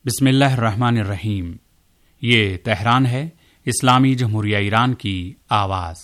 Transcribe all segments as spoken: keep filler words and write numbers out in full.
बिस्मिल्लाहिर्रहमानिर्रहीम। ये तेहरान है, इस्लामी जमहूरिया ईरान की आवाज़।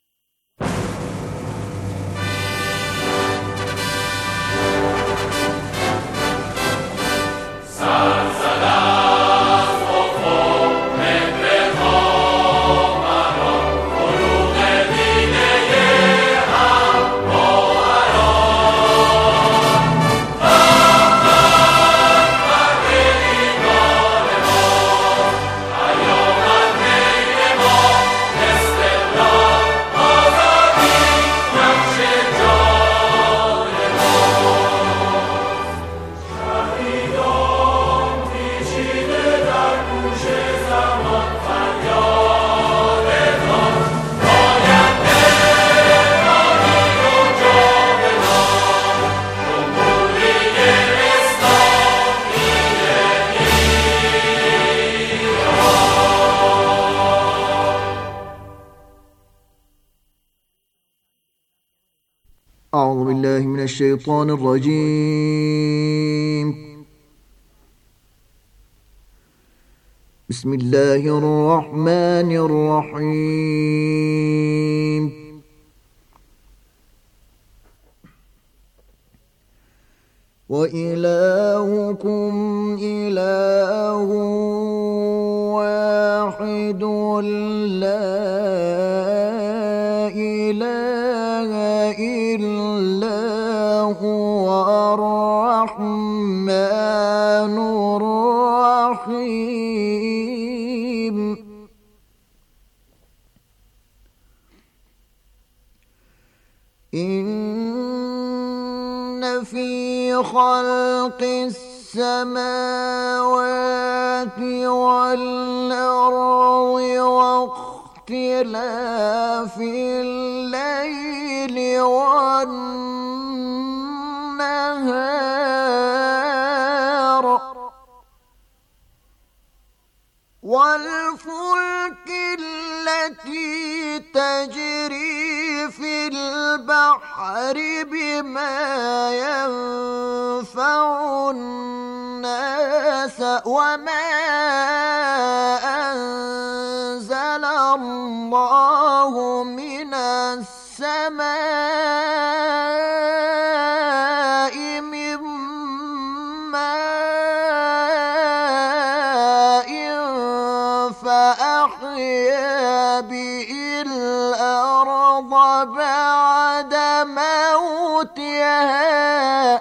أعوذ بالله من الشيطان الرجيم. بسم الله الرحمن الرحيم. وإلهكم إله واحد لا إله إلا هو الرحمن الرحيم. إن في خلق السماوات والأرض واختلاف الليل والنهار والفلك التي تجري في البحر بما ينفع الناس وما أنزل الله من السماء من ماء فأحيا به الأرض بعد موتها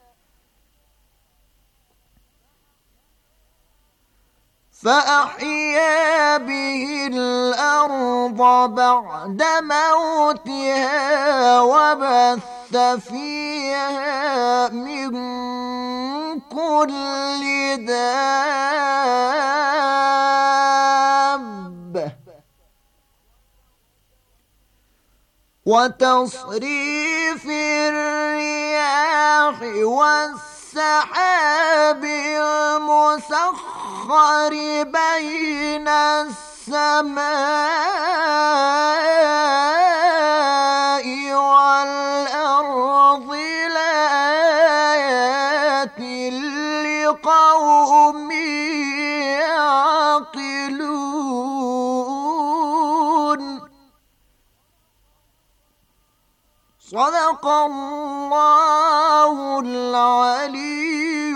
فأحيا به الأرض بعد موتها وبث فيها من كل دابة وتصريف الرياح والسحاب المسخر بين السماء والأرض لآيات لقوم يعقلون. صدق الله العلي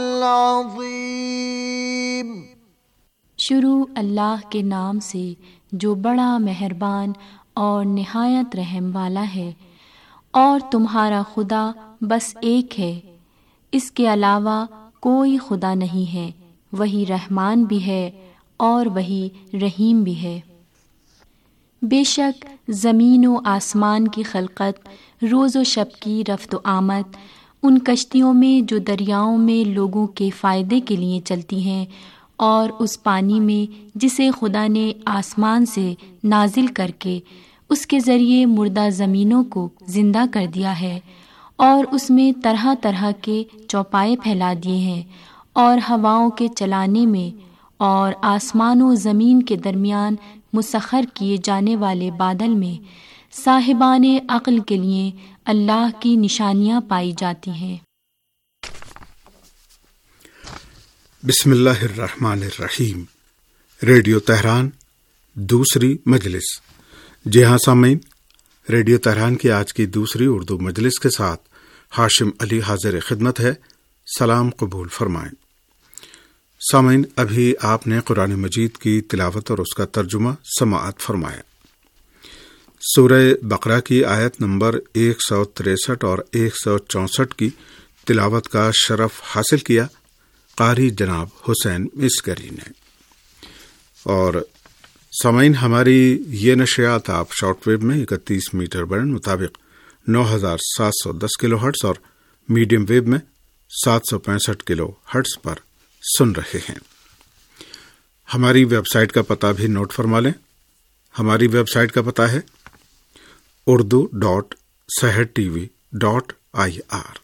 العظيم. शुरू अल्लाह के नाम से जो बड़ा मेहरबान और निहायत रहम वाला है। और तुम्हारा खुदा बस एक है, इसके अलावा कोई खुदा नहीं है। वही रहमान भी है और वही रहीम भी है। बेशक ज़मीन व आसमान की खलकत, रोज़ व शब की रफ्त व आमद, उन कश्तियों में जो दरियाओं में लोगों के फ़ायदे के लिए चलती हैं, और उस पानी में जिसे खुदा ने आसमान से नाजिल करके उसके ज़रिए मुर्दा ज़मीनों को ज़िंदा कर दिया है, और उसमें तरह तरह के चौपाए फैला दिए हैं, और हवाओं के चलाने में और आसमान व ज़मीन के दरमियान मुसख्खर किए जाने वाले बादल में साहिबाने अक्ल के लिए अल्लाह की निशानियाँ पाई जाती हैं। بسم اللہ الرحمن الرحیم۔ ریڈیو تہران دوسری مجلس۔ جی ہاں سامعین، ریڈیو تہران کی آج کی دوسری اردو مجلس کے ساتھ ہاشم علی حاضر خدمت ہے۔ سلام قبول فرمائیں۔ سامعین، ابھی آپ نے قرآن مجید کی تلاوت اور اس کا ترجمہ سماعت فرمایا۔ سورہ بقرہ کی آیت نمبر ایک سو تریسٹھ اور ایک سو چونسٹھ کی تلاوت کا شرف حاصل کیا قاری جناب حسین مسکری نے۔ اور سامعین، ہماری یہ نشریات آپ شارٹ ویو میں اکتیس میٹر بینڈ مطابق نو ہزار سات سو دس کلو ہرٹز اور میڈیم ویو میں سات سو پینسٹھ کلو ہرٹز پر سن رہے ہیں۔ ہماری ویب سائٹ کا پتہ بھی نوٹ فرما لیں۔ ہماری ویب سائٹ کا پتہ ہے Urdu dot Sahar T V dot I R.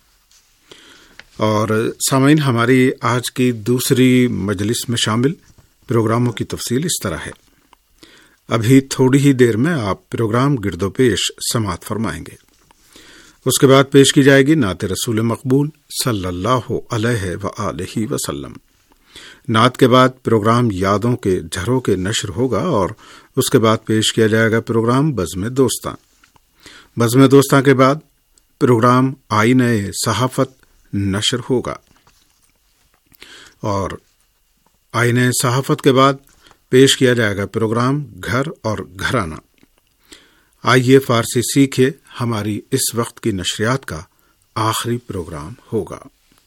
اور سامعین، ہماری آج کی دوسری مجلس میں شامل پروگراموں کی تفصیل اس طرح ہے۔ ابھی تھوڑی ہی دیر میں آپ پروگرام گرد و پیش سماعت فرمائیں گے۔ اس کے بعد پیش کی جائے گی نعت رسول مقبول صلی اللہ علیہ وآلہ وسلم۔ نعت کے بعد پروگرام یادوں کے جھروں کے نشر ہوگا اور اس کے بعد پیش کیا جائے گا پروگرام بزم دوستاں۔ بزم دوستاں کے بعد پروگرام آئینہ صحافت نشر ہوگا اور آئینہ صحافت کے بعد پیش کیا جائے گا پروگرام گھر اور گھرانہ۔ آئیے فارسی سیکھے ہماری اس وقت کی نشریات کا آخری پروگرام ہوگا۔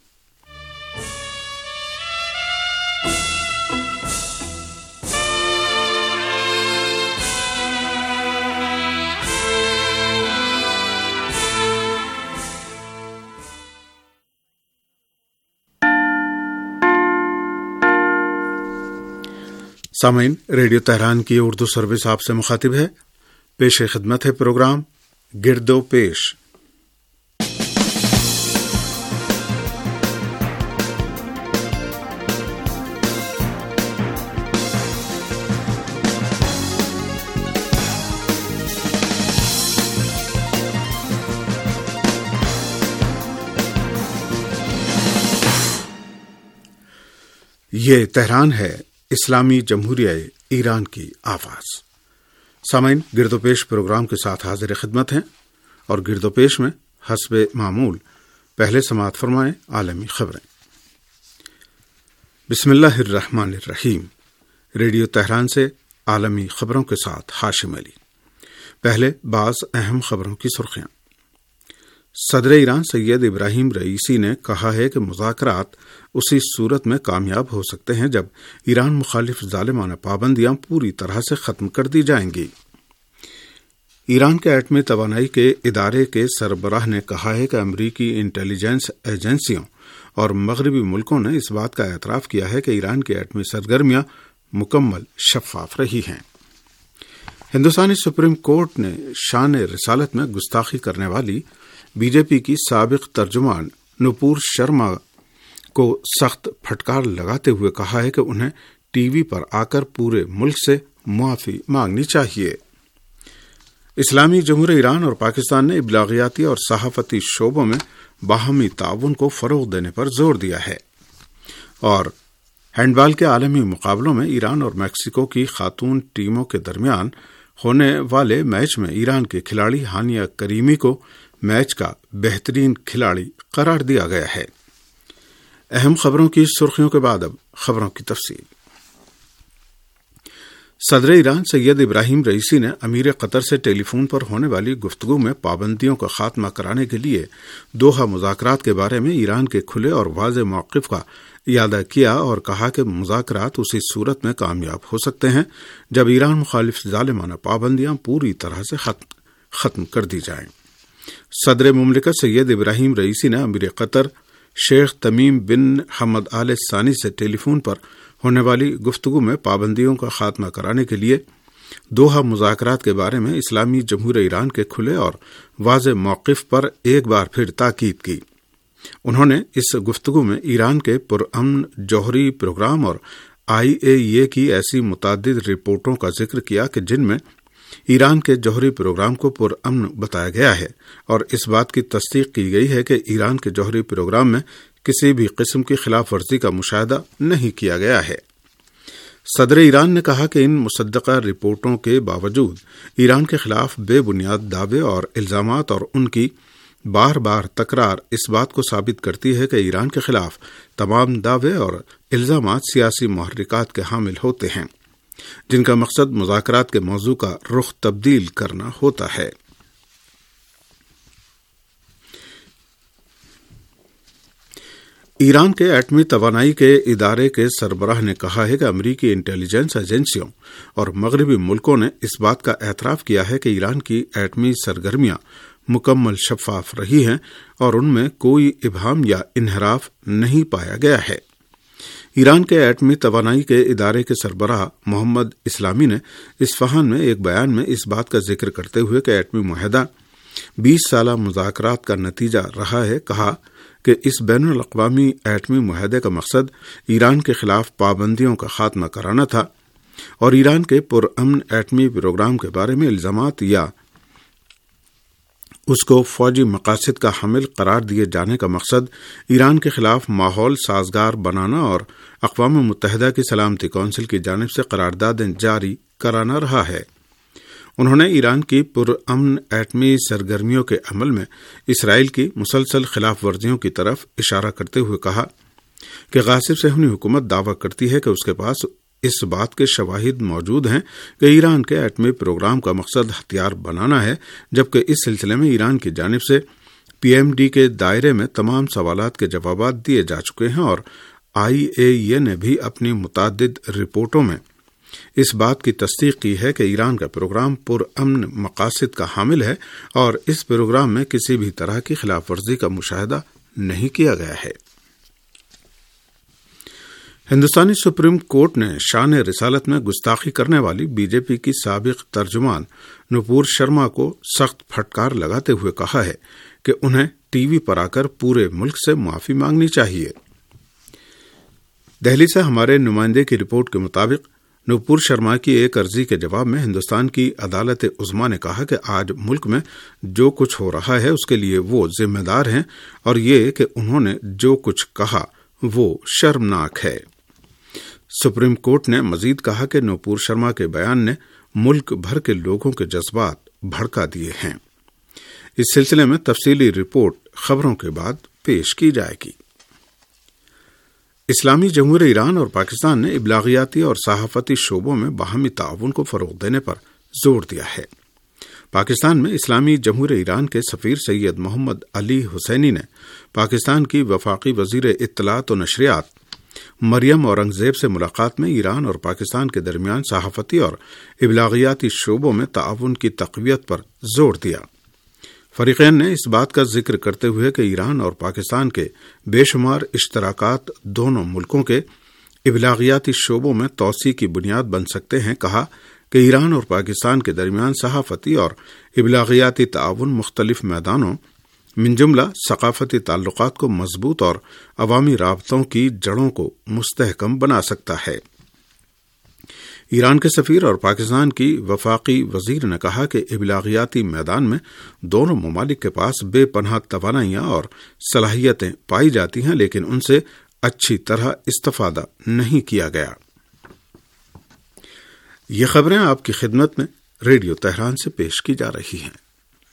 سامعین، ریڈیو تہران کی اردو سروس آپ سے مخاطب ہے۔ پیش خدمت ہے پروگرام گرد و پیش۔ یہ تہران ہے، اسلامی جمہوریہ ایران کی آواز۔ سامعین، گرد و پیش پروگرام کے ساتھ حاضر خدمت ہیں اور گرد و پیش میں حسب معمول پہلے سماعت فرمائیں عالمی خبریں۔ بسم اللہ الرحمن الرحیم۔ ریڈیو تہران سے عالمی خبروں کے ساتھ ہاشم علی۔ پہلے بعض اہم خبروں کی سرخیاں۔ صدر ایران سید ابراہیم رئیسی نے کہا ہے کہ مذاکرات اسی صورت میں کامیاب ہو سکتے ہیں جب ایران مخالف ظالمانہ پابندیاں پوری طرح سے ختم کر دی جائیں گی۔ ایران کے ایٹمی توانائی کے ادارے کے سربراہ نے کہا ہے کہ امریکی انٹیلیجنس ایجنسیوں اور مغربی ملکوں نے اس بات کا اعتراف کیا ہے کہ ایران کی ایٹمی سرگرمیاں مکمل شفاف رہی ہیں۔ ہندوستانی سپریم کورٹ نے شان رسالت میں گستاخی کرنے والی بی جے پی کی سابق ترجمان نپور شرما کو سخت پھٹکار لگاتے ہوئے کہا ہے کہ انہیں ٹی وی پر آ کر پورے ملک سے معافی مانگنی چاہیے۔ اسلامی جمہوریہ ایران اور پاکستان نے ابلاغیاتی اور صحافتی شعبوں میں باہمی تعاون کو فروغ دینے پر زور دیا ہے۔ اور ہینڈ بال کے عالمی مقابلوں میں ایران اور میکسیکو کی خاتون ٹیموں کے درمیان ہونے والے میچ میں ایران کے کھلاڑی ہانیہ کریمی کو میچ کا بہترین کھلاڑی قرار دیا گیا ہے۔ اہم خبروں کی سرخیوں کے بعد اب خبروں کی تفصیل۔ صدر ایران سید ابراہیم رئیسی نے امیر قطر سے ٹیلی فون پر ہونے والی گفتگو میں پابندیوں کا خاتمہ کرانے کے لیے دوحہ مذاکرات کے بارے میں ایران کے کھلے اور واضح موقف کا اعادہ کیا اور کہا کہ مذاکرات اسی صورت میں کامیاب ہو سکتے ہیں جب ایران مخالف ظالمانہ پابندیاں پوری طرح سے ختم کر دی جائیں۔ صدر مملکت سید ابراہیم رئیسی نے امیر قطر شیخ تمیم بن حمد آل ثانی سے ٹیلی فون پر ہونے والی گفتگو میں پابندیوں کا خاتمہ کرانے کے لیے دوحہ مذاکرات کے بارے میں اسلامی جمہوریہ ایران کے کھلے اور واضح موقف پر ایک بار پھر تاکید کی۔ انہوں نے اس گفتگو میں ایران کے پرامن جوہری پروگرام اور آئی اے ای اے کی ایسی متعدد رپورٹوں کا ذکر کیا کہ جن میں ایران کے جوہری پروگرام کو پرامن بتایا گیا ہے اور اس بات کی تصدیق کی گئی ہے کہ ایران کے جوہری پروگرام میں کسی بھی قسم کی خلاف ورزی کا مشاہدہ نہیں کیا گیا ہے۔ صدر ایران نے کہا کہ ان مصدقہ رپورٹوں کے باوجود ایران کے خلاف بے بنیاد دعوے اور الزامات اور ان کی بار بار تکرار اس بات کو ثابت کرتی ہے کہ ایران کے خلاف تمام دعوے اور الزامات سیاسی محرکات کے حامل ہوتے ہیں، جن کا مقصد مذاکرات کے موضوع کا رخ تبدیل کرنا ہوتا ہے۔ ایران کے ایٹمی توانائی کے ادارے کے سربراہ نے کہا ہے کہ امریکی انٹیلیجنس ایجنسیوں اور مغربی ملکوں نے اس بات کا اعتراف کیا ہے کہ ایران کی ایٹمی سرگرمیاں مکمل شفاف رہی ہیں اور ان میں کوئی ابہام یا انحراف نہیں پایا گیا ہے۔ ایران کے ایٹمی توانائی کے ادارے کے سربراہ محمد اسلامی نے اصفہان میں ایک بیان میں اس بات کا ذکر کرتے ہوئے کہ ایٹمی معاہدہ بیس سالہ مذاکرات کا نتیجہ رہا ہے، کہا کہ اس بین الاقوامی ایٹمی معاہدے کا مقصد ایران کے خلاف پابندیوں کا خاتمہ کرانا تھا اور ایران کے پرامن ایٹمی پروگرام کے بارے میں الزامات یا اس کو فوجی مقاصد کا حامل قرار دیے جانے کا مقصد ایران کے خلاف ماحول سازگار بنانا اور اقوام متحدہ کی سلامتی کونسل کی جانب سے قراردادیں جاری کرانا رہا ہے۔ انہوں نے ایران کی پرامن ایٹمی سرگرمیوں کے عمل میں اسرائیل کی مسلسل خلاف ورزیوں کی طرف اشارہ کرتے ہوئے کہا کہ غاصب صہیونی حکومت دعویٰ کرتی ہے کہ اس کے پاس اس بات کے شواہد موجود ہیں کہ ایران کے ایٹمی پروگرام کا مقصد ہتھیار بنانا ہے، جبکہ اس سلسلے میں ایران کی جانب سے پی ایم ڈی کے دائرے میں تمام سوالات کے جوابات دیے جا چکے ہیں اور آئی اے ای نے بھی اپنی متعدد رپورٹوں میں اس بات کی تصدیق کی ہے کہ ایران کا پروگرام پرامن مقاصد کا حامل ہے اور اس پروگرام میں کسی بھی طرح کی خلاف ورزی کا مشاہدہ نہیں کیا گیا ہے۔ ہندوستانی سپریم کورٹ نے شان رسالت میں گستاخی کرنے والی بی جے پی کی سابق ترجمان نپور شرما کو سخت پھٹکار لگاتے ہوئے کہا ہے کہ انہیں ٹی وی پر آ کر پورے ملک سے معافی مانگنی چاہیے۔ دہلی سے ہمارے نمائندے کی رپورٹ کے مطابق نپور شرما کی ایک عرضی کے جواب میں ہندوستان کی عدالت عظمیٰ نے کہا کہ آج ملک میں جو کچھ ہو رہا ہے اس کے لیے وہ ذمہ دار ہیں اور یہ کہ انہوں نے جو کچھ کہا وہ شرمناک ہے۔ سپریم کورٹ نے مزید کہا کہ نپور شرما کے بیان نے ملک بھر کے لوگوں کے جذبات بھڑکا دیے ہیں۔ اس سلسلے میں تفصیلی رپورٹ خبروں کے بعد پیش کی جائے گی۔ اسلامی جمہوریہ ایران اور پاکستان نے ابلاغیاتی اور صحافتی شعبوں میں باہمی تعاون کو فروغ دینے پر زور دیا ہے۔ پاکستان میں اسلامی جمہوریہ ایران کے سفیر سید محمد علی حسینی نے پاکستان کی وفاقی وزیر اطلاعات و نشریات مریم اورنگزیب سے ملاقات میں ایران اور پاکستان کے درمیان صحافتی اور ابلاغیاتی شعبوں میں تعاون کی تقویت پر زور دیا۔ فریقین نے اس بات کا ذکر کرتے ہوئے کہ ایران اور پاکستان کے بے شمار اشتراکات دونوں ملکوں کے ابلاغیاتی شعبوں میں توسیع کی بنیاد بن سکتے ہیں، کہا کہ ایران اور پاکستان کے درمیان صحافتی اور ابلاغیاتی تعاون مختلف میدانوں من جملہ ثقافتی تعلقات کو مضبوط اور عوامی رابطوں کی جڑوں کو مستحکم بنا سکتا ہے۔ ایران کے سفیر اور پاکستان کی وفاقی وزیر نے کہا کہ ابلاغیاتی میدان میں دونوں ممالک کے پاس بے پناہ توانائیاں اور صلاحیتیں پائی جاتی ہیں، لیکن ان سے اچھی طرح استفادہ نہیں کیا گیا۔ یہ خبریں آپ کی خدمت میں ریڈیو تہران سے پیش کی جا رہی ہیں۔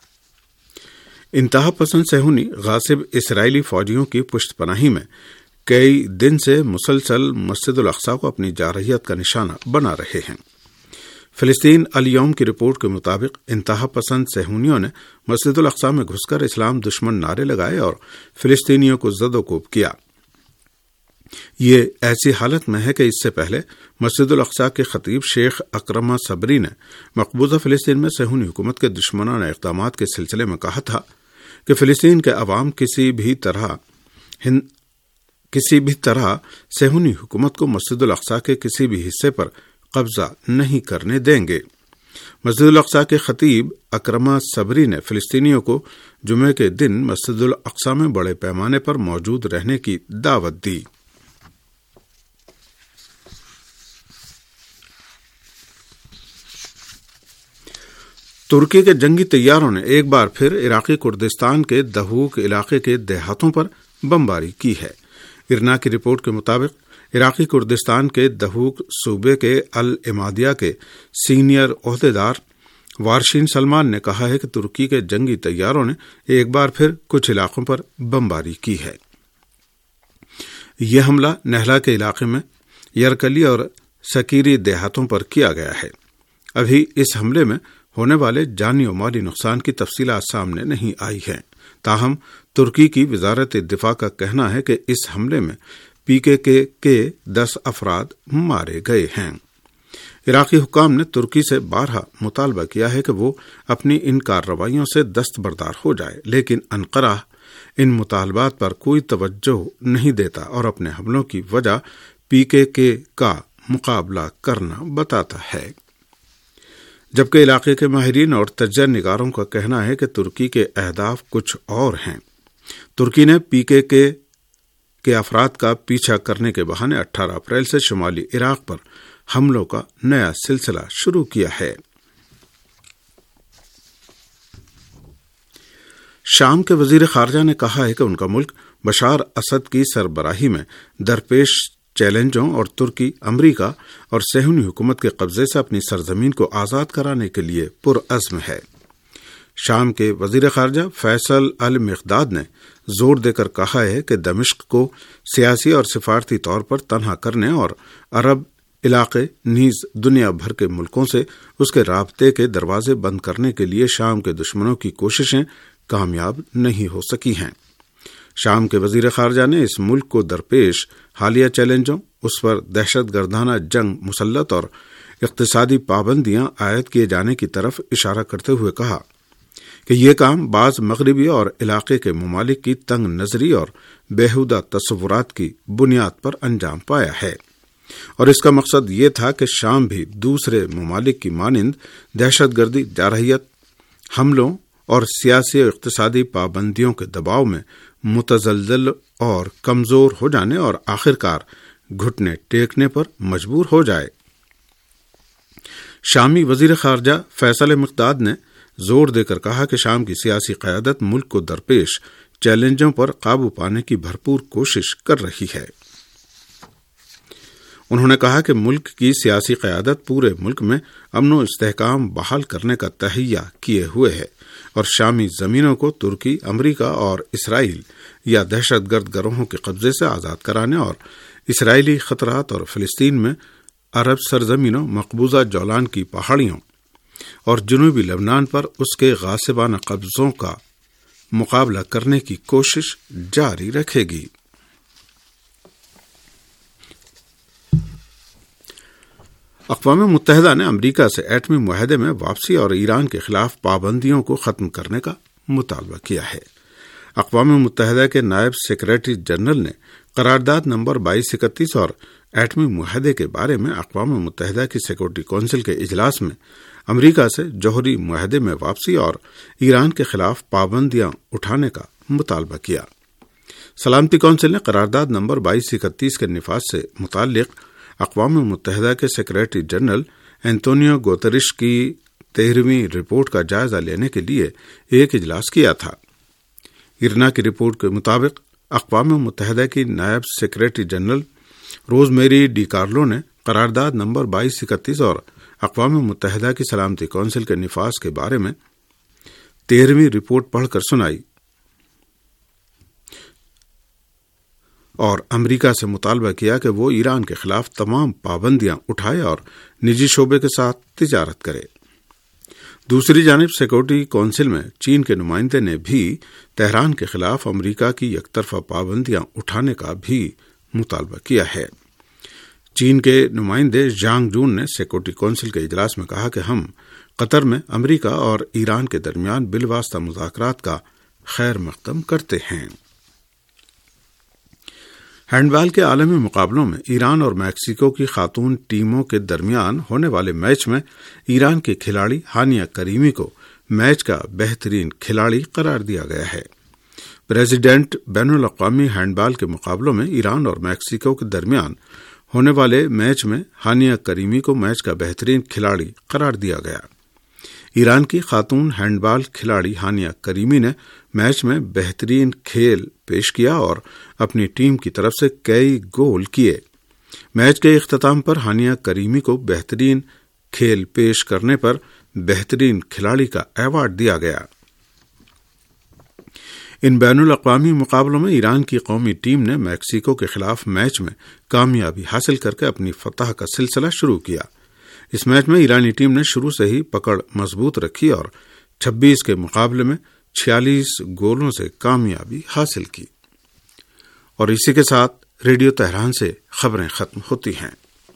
انتہا پسند صہیونی غاصب اسرائیلی فوجیوں کی پشت پناہی میں کئی دن سے مسلسل مسجد الاقصی کو اپنی جارحیت کا نشانہ بنا رہے ہیں۔ فلسطین الیوم کی رپورٹ کے مطابق انتہا پسند صہیونیوں نے مسجد الاقصی میں گھس کر اسلام دشمن نعرے لگائے اور فلسطینیوں کو زد و کوب کیا۔ یہ ایسی حالت میں ہے کہ اس سے پہلے مسجد الاقصی کے خطیب شیخ اکرمہ صبری نے مقبوضہ فلسطین میں صہیونی حکومت کے دشمنانہ اقدامات کے سلسلے میں کہا تھا کہ فلسطین کے عوام کسی بھی طرح ہند کسی بھی طرح صہیونی حکومت کو مسجد الاقصی کے کسی بھی حصے پر قبضہ نہیں کرنے دیں گے۔ مسجد الاقصی کے خطیب اکرمہ صبری نے فلسطینیوں کو جمعے کے دن مسجد الاقصی میں بڑے پیمانے پر موجود رہنے کی دعوت دی۔ ترکی کے جنگی طیاروں نے ایک بار پھر عراقی کردستان کے دہوک علاقے کے دیہاتوں پر بمباری کی ہے۔ ارنا کی رپورٹ کے مطابق عراقی کردستان کے دہوک صوبے کے العمادیہ کے سینئر عہدیدار وارشین سلمان نے کہا ہے کہ ترکی کے جنگی طیاروں نے ایک بار پھر کچھ علاقوں پر بمباری کی ہے۔ یہ حملہ نہلا کے علاقے میں یرکلی اور سکیری دیہاتوں پر کیا گیا ہے۔ ابھی اس حملے میں ہونے والے جانی و مالی نقصان کی تفصیلات سامنے نہیں آئی ہیں، تاہم ترکی کی وزارت دفاع کا کہنا ہے کہ اس حملے میں پی کے کے کے دس افراد مارے گئے ہیں۔ عراقی حکام نے ترکی سے بارہا مطالبہ کیا ہے کہ وہ اپنی ان کارروائیوں سے دستبردار ہو جائے، لیکن انقرہ ان مطالبات پر کوئی توجہ نہیں دیتا اور اپنے حملوں کی وجہ پی کے کے کا مقابلہ کرنا بتاتا ہے، جبکہ علاقے کے ماہرین اور تجزیہ نگاروں کا کہنا ہے کہ ترکی کے اہداف کچھ اور ہیں۔ ترکی نے پی کے کے کے افراد کا پیچھا کرنے کے بہانے اٹھارہ اپریل سے شمالی عراق پر حملوں کا نیا سلسلہ شروع کیا ہے۔ شام کے وزیر خارجہ نے کہا ہے کہ ان کا ملک بشار اسد کی سربراہی میں درپیش چیلنجوں اور ترکی، امریکہ اور صہیونی حکومت کے قبضے سے اپنی سرزمین کو آزاد کرانے کے لیے پرعزم ہے۔ شام کے وزیر خارجہ فیصل المقداد نے زور دے کر کہا ہے کہ دمشق کو سیاسی اور سفارتی طور پر تنہا کرنے اور عرب علاقے نیز دنیا بھر کے ملکوں سے اس کے رابطے کے دروازے بند کرنے کے لیے شام کے دشمنوں کی کوششیں کامیاب نہیں ہو سکی ہیں۔ شام کے وزیر خارجہ نے اس ملک کو درپیش حالیہ چیلنجوں، اس پر دہشت گردانہ جنگ مسلط اور اقتصادی پابندیاں عائد کیے جانے کی طرف اشارہ کرتے ہوئے کہا کہ یہ کام بعض مغربی اور علاقے کے ممالک کی تنگ نظری اور بیہودہ تصورات کی بنیاد پر انجام پایا ہے، اور اس کا مقصد یہ تھا کہ شام بھی دوسرے ممالک کی مانند دہشت گردی، جارحیت، حملوں اور سیاسی اور اقتصادی پابندیوں کے دباؤ میں متزلزل اور کمزور ہو جانے اور آخرکار گھٹنے ٹیکنے پر مجبور ہو جائے۔ شامی وزیر خارجہ فیصل مقداد نے زور دے کر کہا کہ شام کی سیاسی قیادت ملک کو درپیش چیلنجوں پر قابو پانے کی بھرپور کوشش کر رہی ہے۔ انہوں نے کہا کہ ملک کی سیاسی قیادت پورے ملک میں امن و استحکام بحال کرنے کا تہیہ کیے ہوئے ہے اور شامی زمینوں کو ترکی، امریکہ اور اسرائیل یا دہشت گرد گروہوں کے قبضے سے آزاد کرانے اور اسرائیلی خطرات اور فلسطین میں عرب سرزمینوں، مقبوضہ جولان کی پہاڑیوں اور جنوبی لبنان پر اس کے غاصبانہ قبضوں کا مقابلہ کرنے کی کوشش جاری رکھے گی۔ اقوام متحدہ نے امریکہ سے ایٹمی معاہدے میں واپسی اور ایران کے خلاف پابندیوں کو ختم کرنے کا مطالبہ کیا ہے۔ اقوام متحدہ کے نائب سیکریٹری جنرل نے قرارداد نمبر بائیس اکتیس اور ایٹمی معاہدے کے بارے میں اقوام متحدہ کی سیکورٹی کونسل کے اجلاس میں امریکہ سے جوہری معاہدے میں واپسی اور ایران کے خلاف پابندیاں اٹھانے کا مطالبہ کیا۔ سلامتی کونسل نے قرارداد نمبر بائیس اکتیس کے نفاذ سے متعلق اقوام متحدہ کے سیکریٹری جنرل اینتونیو گوتریش کی تیرہویں رپورٹ کا جائزہ لینے کے لیے ایک اجلاس کیا تھا۔ ارنا کی رپورٹ کے مطابق اقوام متحدہ کی نائب سیکریٹری جنرل روز میری ڈی کارلو نے قرارداد نمبر بائیس اکتیس اور اقوام متحدہ کی سلامتی کونسل کے نفاذ کے بارے میں تیرہویں رپورٹ پڑھ کر سنائی اور امریکہ سے مطالبہ کیا کہ وہ ایران کے خلاف تمام پابندیاں اٹھائے اور نجی شعبے کے ساتھ تجارت کرے۔ دوسری جانب سیکورٹی کونسل میں چین کے نمائندے نے بھی تہران کے خلاف امریکہ کی یک طرفہ پابندیاں اٹھانے کا بھی مطالبہ کیا ہے۔ چین کے نمائندے ژانگ جون نے سیکورٹی کونسل کے اجلاس میں کہا کہ ہم قطر میں امریکہ اور ایران کے درمیان بالواسطہ مذاکرات کا خیر مقدم کرتے ہیں۔ ہینڈ بال کے عالمی مقابلوں میں ایران اور میکسیکو کی خاتون ٹیموں کے درمیان ہونے والے میچ میں ایران کے کھلاڑی ہانیہ کریمی کو میچ کا بہترین کھلاڑی قرار دیا گیا ہے۔ پریزیڈنٹ بین الاقوامی ہینڈ بال کے مقابلوں میں ایران اور میکسیکو کے درمیان ہونے والے میچ میں ہانیہ کریمی کو میچ کا بہترین کھلاڑی قرار دیا گیا۔ ایران کی خاتون ہینڈ بال کھلاڑی ہانیہ کریمی نے میچ میں بہترین کھیل پیش کیا اور اپنی ٹیم کی طرف سے کئی گول کیے۔ میچ کے اختتام پر ہانیہ کریمی کو بہترین کھیل پیش کرنے پر بہترین کھلاڑی کا ایوارڈ دیا گیا۔ ان بین الاقوامی مقابلوں میں ایران کی قومی ٹیم نے میکسیکو کے خلاف میچ میں کامیابی حاصل کر کے اپنی فتح کا سلسلہ شروع کیا۔ اس میچ میں ایرانی ٹیم نے شروع سے ہی پکڑ مضبوط رکھی اور چھبیس کے مقابلے میں چھیالیس گولوں سے کامیابی حاصل کی۔ اور اسی کے ساتھ ریڈیو تہران سے خبریں ختم ہوتی ہیں۔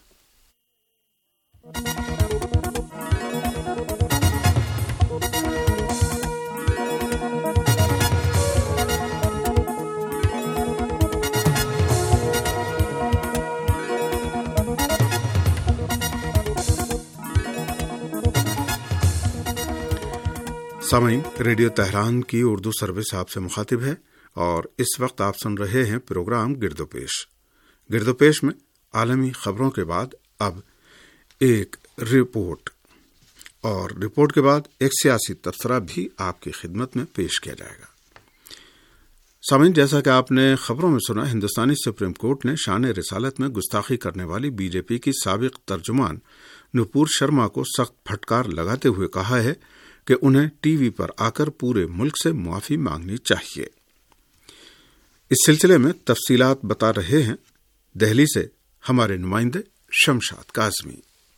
سامعین، ریڈیو تہران کی اردو سروس آپ سے مخاطب ہے اور اس وقت آپ سن رہے ہیں پروگرام گرد و پیش۔ گرد و پیش میں عالمی خبروں کے بعد اب ایک رپورٹ اور رپورٹ کے بعد ایک سیاسی تبصرہ بھی آپ کی خدمت میں پیش کیا جائے گا۔ سامعین، جیسا کہ آپ نے خبروں میں سنا، ہندوستانی سپریم کورٹ نے شان رسالت میں گستاخی کرنے والی بی جے پی کی سابق ترجمان نپور شرما کو سخت پھٹکار لگاتے ہوئے کہا ہے کہ انہیں ٹی وی پر آ کر پورے ملک سے معافی مانگنی چاہیے۔ اس سلسلے میں تفصیلات بتا رہے ہیں دہلی سے ہمارے نمائندے شمشاد کاظمی۔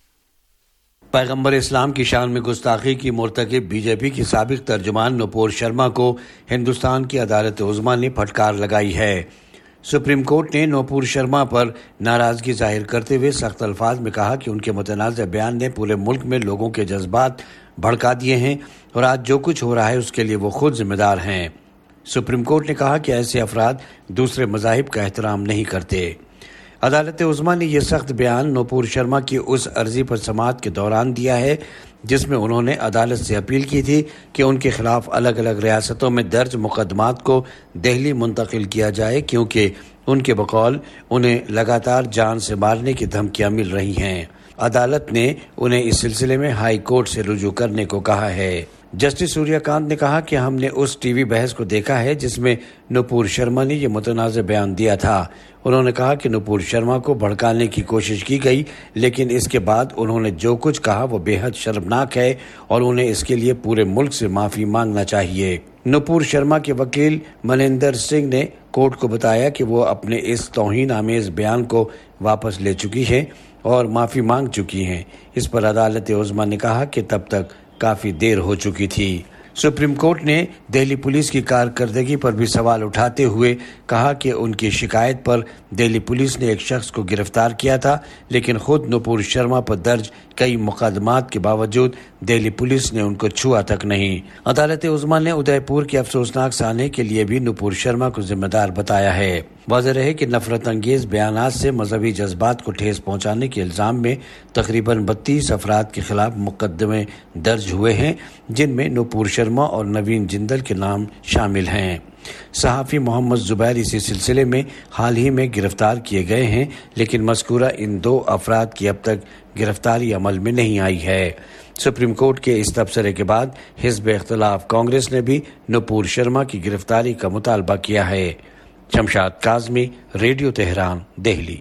پیغمبر اسلام کی شان میں گستاخی کی مرتکب بی جے پی کی سابق ترجمان نپور شرما کو ہندوستان کی عدالت عظمیٰ نے پھٹکار لگائی ہے۔ سپریم کورٹ نے نپور شرما پر ناراضگی ظاہر کرتے ہوئے سخت الفاظ میں کہا کہ ان کے متنازع بیان نے پورے ملک میں لوگوں کے جذبات بھڑکا دیے ہیں اور آج جو کچھ ہو رہا ہے اس کے لیے وہ خود ذمہ دار ہیں۔ سپریم کورٹ نے کہا کہ ایسے افراد دوسرے مذاہب کا احترام نہیں کرتے۔ عدالت عظمیٰ نے یہ سخت بیان نپور شرما کی اس عرضی پر سماعت کے دوران دیا ہے جس میں انہوں نے عدالت سے اپیل کی تھی کہ ان کے خلاف الگ الگ ریاستوں میں درج مقدمات کو دہلی منتقل کیا جائے، کیونکہ ان کے بقول انہیں لگاتار جان سے مارنے کی دھمکیاں مل رہی ہیں۔ عدالت نے انہیں اس سلسلے میں ہائی کورٹ سے رجوع کرنے کو کہا ہے۔ جسٹس سوریہ کانت نے کہا کہ ہم نے اس ٹی وی بحث کو دیکھا ہے جس میں نپور شرما نے یہ متنازع بیان دیا تھا۔ انہوں نے کہا کہ نپور شرما کو بھڑکانے کی کوشش کی گئی، لیکن اس کے بعد انہوں نے جو کچھ کہا وہ بے حد شرمناک ہے اور انہیں اس کے لیے پورے ملک سے معافی مانگنا چاہیے۔ نپور شرما کے وکیل منیندر سنگھ نے کورٹ کو بتایا کہ وہ اپنے اس توہین آمیز بیان کو واپس لے چکی ہے اور معافی مانگ چکی ہیں۔ اس پر عدالت عظمیٰ نے کہا کہ تب تک کافی دیر ہو چکی تھی۔ سپریم کورٹ نے دہلی پولیس کی کارکردگی پر بھی سوال اٹھاتے ہوئے کہا کہ ان کی شکایت پر دہلی پولیس نے ایک شخص کو گرفتار کیا تھا، لیکن خود نپور شرما پر درج کئی مقدمات کے باوجود دہلی پولیس نے ان کو چھوا تک نہیں۔ عدالت عظمیٰ نے ادے پور کے افسوسناک سانحے کے لیے بھی نپور شرما کو ذمہ دار بتایا ہے۔ واضح رہے کہ نفرت انگیز بیانات سے مذہبی جذبات کو ٹھیس پہنچانے کے الزام میں تقریباً بتیس افراد کے خلاف مقدمے درج ہوئے ہیں، جن میں نپور شرما اور نوین جندل کے نام شامل ہیں۔ صحافی محمد زبیر اسی سلسلے میں حال ہی میں گرفتار کیے گئے ہیں، لیکن مذکورہ ان دو افراد کی اب تک گرفتاری عمل میں نہیں آئی ہے۔ سپریم کورٹ کے اس تبصرے کے بعد حزب اختلاف کانگریس نے بھی نپور شرما کی گرفتاری کا مطالبہ کیا ہے۔ Shamshad Kazmi, radio Tehran, Delhi.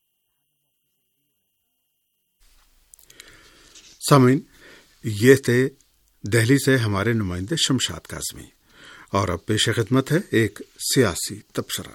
سامعین، یہ تھے دہلی سے ہمارے نمائندے شمشاد کاظمی، اور اب پیش خدمت ہے ایک سیاسی تبصرہ۔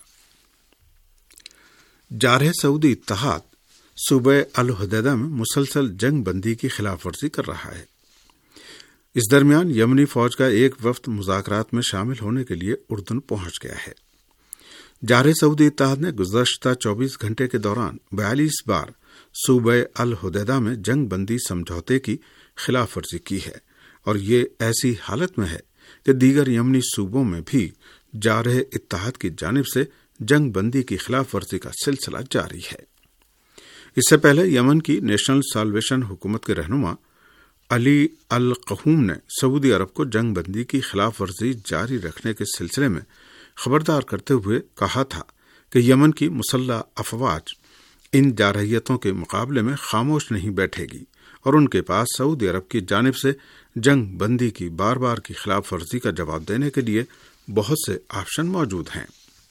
جارح سعودی اتحاد صوبہ الحدیدہ میں مسلسل جنگ بندی کی خلاف ورزی کر رہا ہے۔ اس درمیان یمنی فوج کا ایک وفد مذاکرات میں شامل ہونے کے لیے اردن پہنچ گیا ہے۔ جارح سعودی اتحاد نے گزشتہ چوبیس گھنٹے کے دوران بیالیس بار صوبہ الحدیدہ میں جنگ بندی سمجھوتے کی خلاف ورزی کی ہے، اور یہ ایسی حالت میں ہے کہ دیگر یمنی صوبوں میں بھی جارح اتحاد کی جانب سے جنگ بندی کی خلاف ورزی کا سلسلہ جاری ہے۔ اس سے پہلے یمن کی نیشنل سالویشن حکومت کے رہنما علی القحوم نے سعودی عرب کو جنگ بندی کی خلاف ورزی جاری رکھنے کے سلسلے میں خبردار کرتے ہوئے کہا تھا کہ یمن کی مسلح افواج ان جارحیتوں کے مقابلے میں خاموش نہیں بیٹھے گی، اور ان کے پاس سعودی عرب کی جانب سے جنگ بندی کی بار بار کی خلاف ورزی کا جواب دینے کے لیے بہت سے آپشن موجود ہیں۔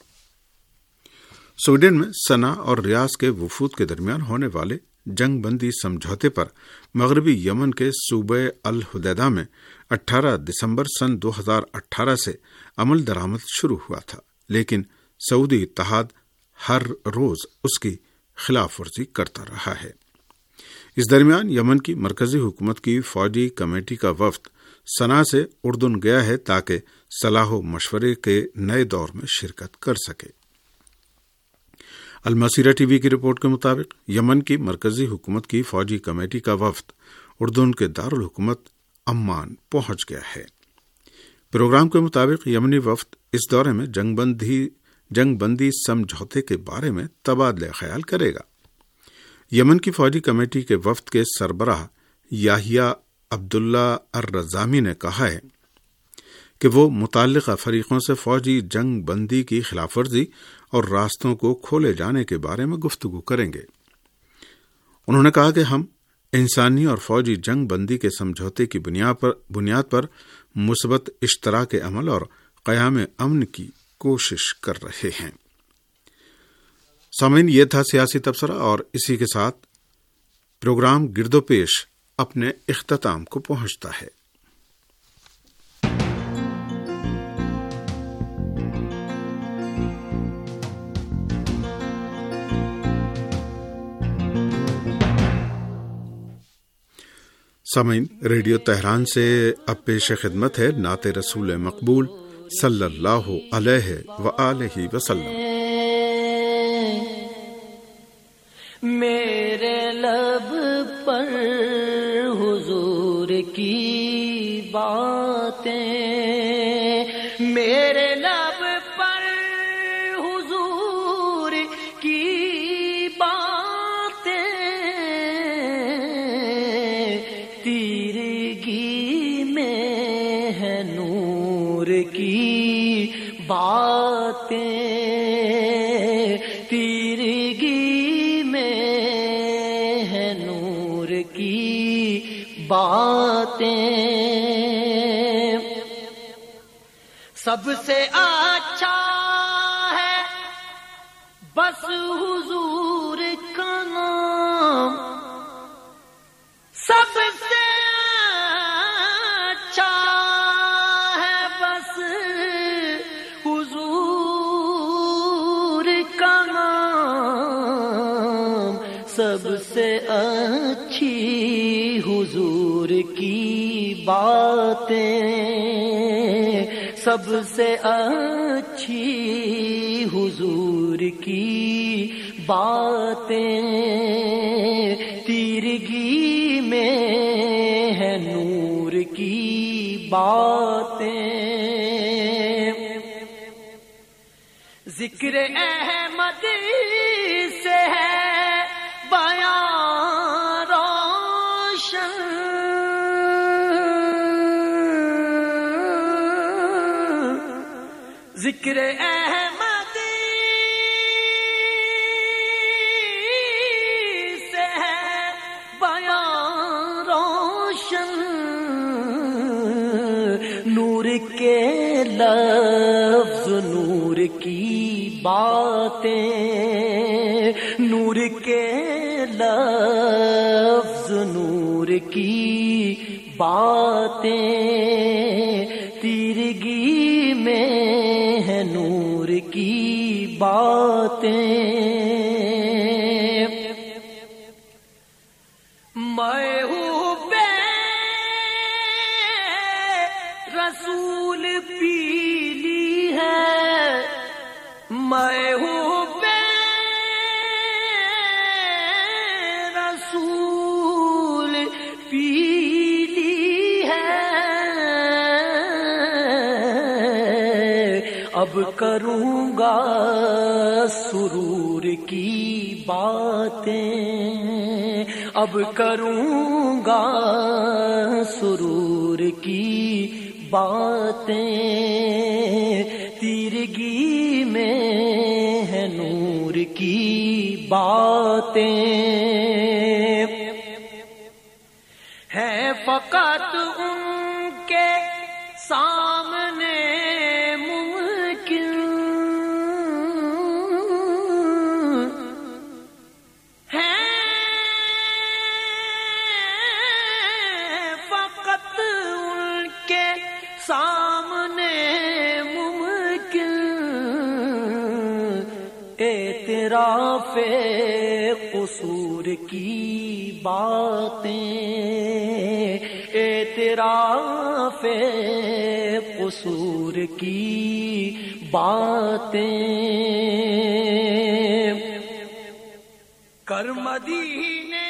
سویڈن میں سنا اور ریاض کے وفود کے درمیان ہونے والے جنگ بندی سمجھوتے پر مغربی یمن کے صوبہ الحدیدہ میں اٹھارہ دسمبر سن دو ہزار اٹھارہ سے عمل درآمد شروع ہوا تھا، لیکن سعودی اتحاد ہر روز اس کی خلاف ورزی کرتا رہا ہے۔ اس درمیان یمن کی مرکزی حکومت کی فوجی کمیٹی کا وفد سنا سے اردن گیا ہے تاکہ صلاح و مشورے کے نئے دور میں شرکت کر سکے۔ المسیرہ ٹی وی کی رپورٹ کے مطابق یمن کی مرکزی حکومت کی فوجی کمیٹی کا وفد اردن کے دارالحکومت عمان پہنچ گیا ہے۔ پروگرام کے مطابق یمنی وفد اس دورے میں جنگ بندی جنگ بندی سمجھوتے کے بارے میں تبادلہ خیال کرے گا۔ یمن کی فوجی کمیٹی کے وفد کے سربراہ یاہیا عبداللہ الرزامی نے کہا ہے کہ وہ متعلقہ فریقوں سے فوجی جنگ بندی کی خلاف ورزی اور راستوں کو کھولے جانے کے بارے میں گفتگو کریں گے۔ انہوں نے کہا کہ ہم انسانی اور فوجی جنگ بندی کے سمجھوتے کی بنیاد پر بنیاد پر مثبت اشتراک عمل اور قیام امن کی کوشش کر رہے ہیں۔ سامعین، یہ تھا سیاسی تبصرہ اور اسی کے ساتھ پروگرام گرد و پیش اپنے اختتام کو پہنچتا ہے۔ سامعین، ریڈیو تہران سے اب پیش خدمت ہے نعت رسول مقبول صلی اللہ علیہ وآلہ وسلم۔ میرے لب پر حضور کی باتیں، میرے لب پر حضور کی باتیں، تیرگی میں ہے نور کی باتیں، باتیں، سب سے اچھا ہے بس حضور کا نام، سب سے اچھا ہے بس حضور کا نام، سب سے اچھی حضور کی باتیں، سب سے اچھی حضور کی باتیں، تیرگی میں ہے نور کی باتیں، ذکر احمد سے ہے بیان روشن، ذکر احمد سے ہے بیان روشن، نور کے لفظ نور کی باتیں، نور کے لفظ نور کی باتیں، تیرگی میں ہے نور کی باتیں، میں ہوں بے رسول پیلی ہے، میں ہوں بے رسول پیلی ہے، اب کروں گا سرور کی باتیں، اب کروں گا سرور کی باتیں، تیرگی میں ہے نور کی باتیں، ہے فقط ان کے سامنے اعتراف قصور کی باتیں، اعتراف قصور کی باتیں کر مدینے۔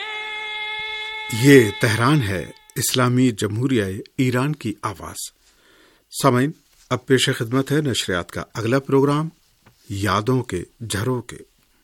یہ تہران ہے، اسلامی جمہوریہ ایران کی آواز۔ سامعین، اب پیش خدمت ہے نشریات کا اگلا پروگرام، یادوں کے جھروکے۔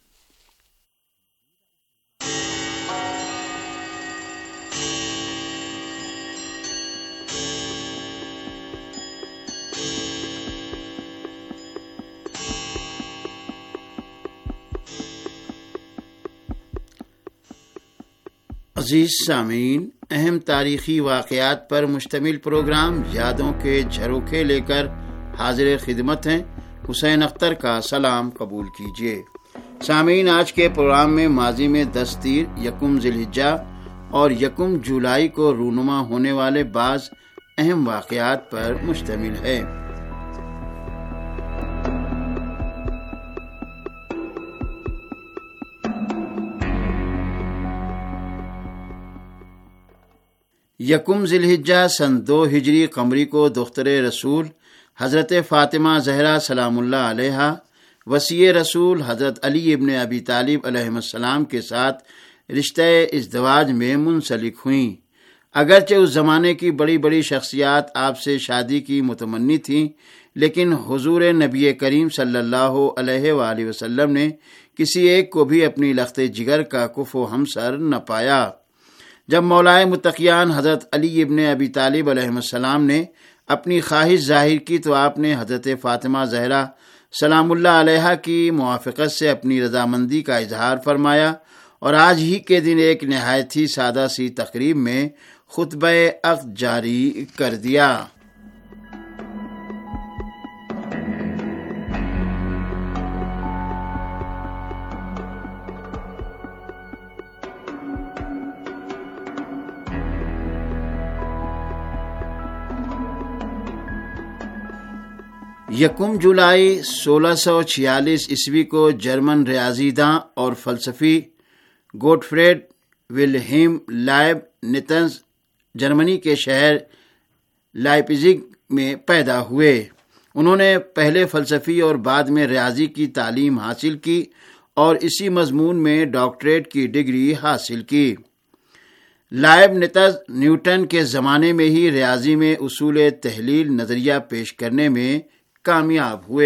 عزیز سامعین، اہم تاریخی واقعات پر مشتمل پروگرام یادوں کے جھروکے لے کر حاضر خدمت ہیں۔ حسین اختر کا سلام قبول کیجیے۔ سامعین، آج کے پروگرام میں ماضی میں دس تیر، یکم ذی الحجہ اور یکم جولائی کو رونما ہونے والے بعض اہم واقعات پر مشتمل ہے۔ یکم ذی الحجہ سن دو ہجری قمری کو دختر رسول حضرت فاطمہ زہرا سلام اللہ علیہا وصی رسول حضرت علی ابن ابی طالب علیہ السلام کے ساتھ رشتہ ازدواج میں منسلک ہوئیں۔ اگرچہ اس زمانے کی بڑی بڑی شخصیات آپ سے شادی کی متمنی تھیں، لیکن حضور نبی کریم صلی اللہ علیہ وآلہ وسلم نے کسی ایک کو بھی اپنی لخت جگر کا کفو ہمسر نہ پایا۔ جب مولائے متقیان حضرت علی ابن ابی طالب علیہ السلام نے اپنی خواہش ظاہر کی تو آپ نے حضرت فاطمہ زہرا سلام اللہ علیہا کی موافقت سے اپنی رضامندی کا اظہار فرمایا اور آج ہی کے دن ایک نہایت ہی سادہ سی تقریب میں خطبہ عقد جاری کر دیا۔ یکم جولائی سولہ سو چھیالیس عیسوی کو جرمن ریاضی داں اور فلسفی گوٹفریڈ ولہیم لائب نتز جرمنی کے شہر لائپزگ میں پیدا ہوئے۔ انہوں نے پہلے فلسفی اور بعد میں ریاضی کی تعلیم حاصل کی اور اسی مضمون میں ڈاکٹریٹ کی ڈگری حاصل کی۔ لائب نتز نیوٹن کے زمانے میں ہی ریاضی میں اصول تحلیل نظریہ پیش کرنے میں کامیاب ہوئے۔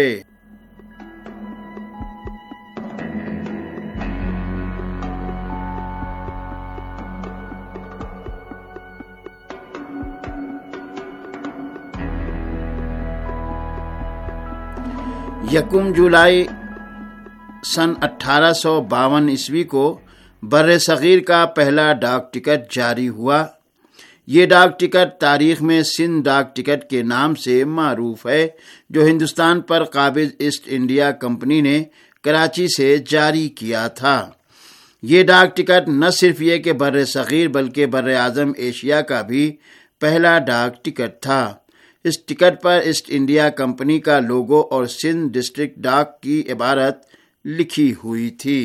یکم جولائی سن اٹھارہ سو باون عیسوی کو بر صغیر کا پہلا ڈاک ٹکٹ جاری ہوا۔ یہ ڈاک ٹکٹ تاریخ میں سندھ ڈاک ٹکٹ کے نام سے معروف ہے، جو ہندوستان پر قابض ایسٹ انڈیا کمپنی نے کراچی سے جاری کیا تھا۔ یہ ڈاک ٹکٹ نہ صرف یہ کہ بر صغیر بلکہ بر اعظم ایشیا کا بھی پہلا ڈاک ٹکٹ تھا۔ اس ٹکٹ پر ایسٹ انڈیا کمپنی کا لوگو اور سندھ ڈسٹرکٹ ڈاک کی عبارت لکھی ہوئی تھی۔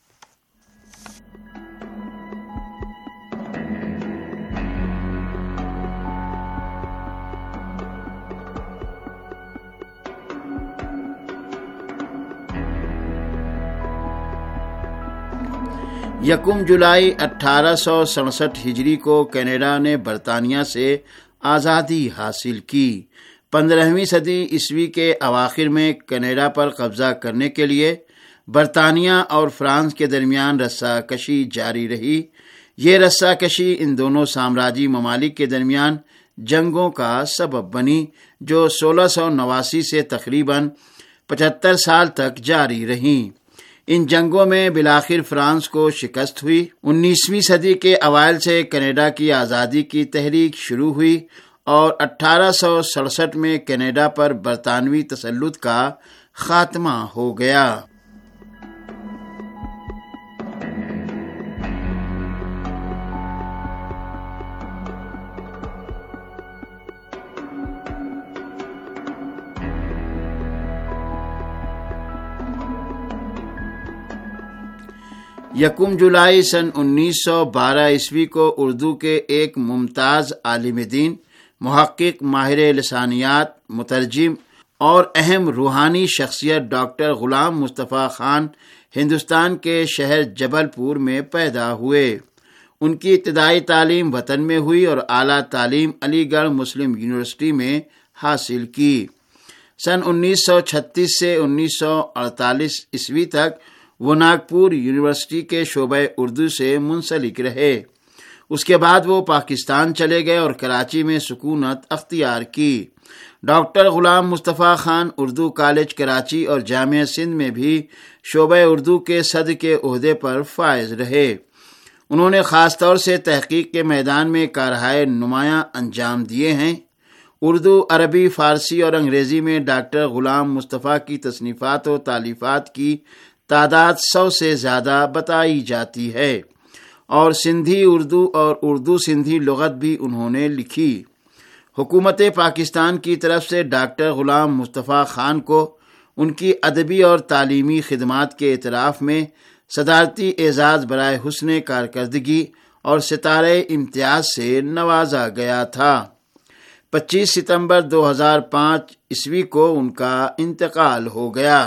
یکم جولائی اٹھارہ سو سڑسٹھ ہجری کو کینیڈا نے برطانیہ سے آزادی حاصل کی۔ پندرہویں صدی عیسوی کے اواخر میں کینیڈا پر قبضہ کرنے کے لیے برطانیہ اور فرانس کے درمیان رسہ کشی جاری رہی۔ یہ رسہ کشی ان دونوں سامراجی ممالک کے درمیان جنگوں کا سبب بنی، جو سولہ سو نواسی سے تقریباً پچہتر سال تک جاری رہیں۔ ان جنگوں میں بالآخر فرانس کو شکست ہوئی۔ انیسویں صدی کے اوائل سے کینیڈا کی آزادی کی تحریک شروع ہوئی اور اٹھارہ سو سڑسٹھ میں کینیڈا پر برطانوی تسلط کا خاتمہ ہو گیا۔ یکم جولائی سن انیس سو بارہ عیسوی کو اردو کے ایک ممتاز عالم دین، محقق، ماہر لسانیات، مترجم اور اہم روحانی شخصیت ڈاکٹر غلام مصطفیٰ خان ہندوستان کے شہر جبل پور میں پیدا ہوئے۔ ان کی ابتدائی تعلیم وطن میں ہوئی اور اعلیٰ تعلیم علی گڑھ مسلم یونیورسٹی میں حاصل کی۔ سن انیس سو چھتیس سے انیس سو اڑتالیس عیسوی تک وہ ناگپور یونیورسٹی کے شعبہ اردو سے منسلک رہے۔ اس کے بعد وہ پاکستان چلے گئے اور کراچی میں سکونت اختیار کی۔ ڈاکٹر غلام مصطفیٰ خان اردو کالج کراچی اور جامعہ سندھ میں بھی شعبہ اردو کے صدر کے عہدے پر فائز رہے۔ انہوں نے خاص طور سے تحقیق کے میدان میں کارہائے نمایاں انجام دیے ہیں۔ اردو، عربی، فارسی اور انگریزی میں ڈاکٹر غلام مصطفیٰ کی تصنیفات و تالیفات کی تعداد سو سے زیادہ بتائی جاتی ہے، اور سندھی اردو اور اردو سندھی لغت بھی انہوں نے لکھی۔ حکومت پاکستان کی طرف سے ڈاکٹر غلام مصطفیٰ خان کو ان کی ادبی اور تعلیمی خدمات کے اعتراف میں صدارتی اعزاز برائے حسن کارکردگی اور ستارہ امتیاز سے نوازا گیا تھا۔ پچیس ستمبر دو ہزار پانچ عیسوی کو ان کا انتقال ہو گیا۔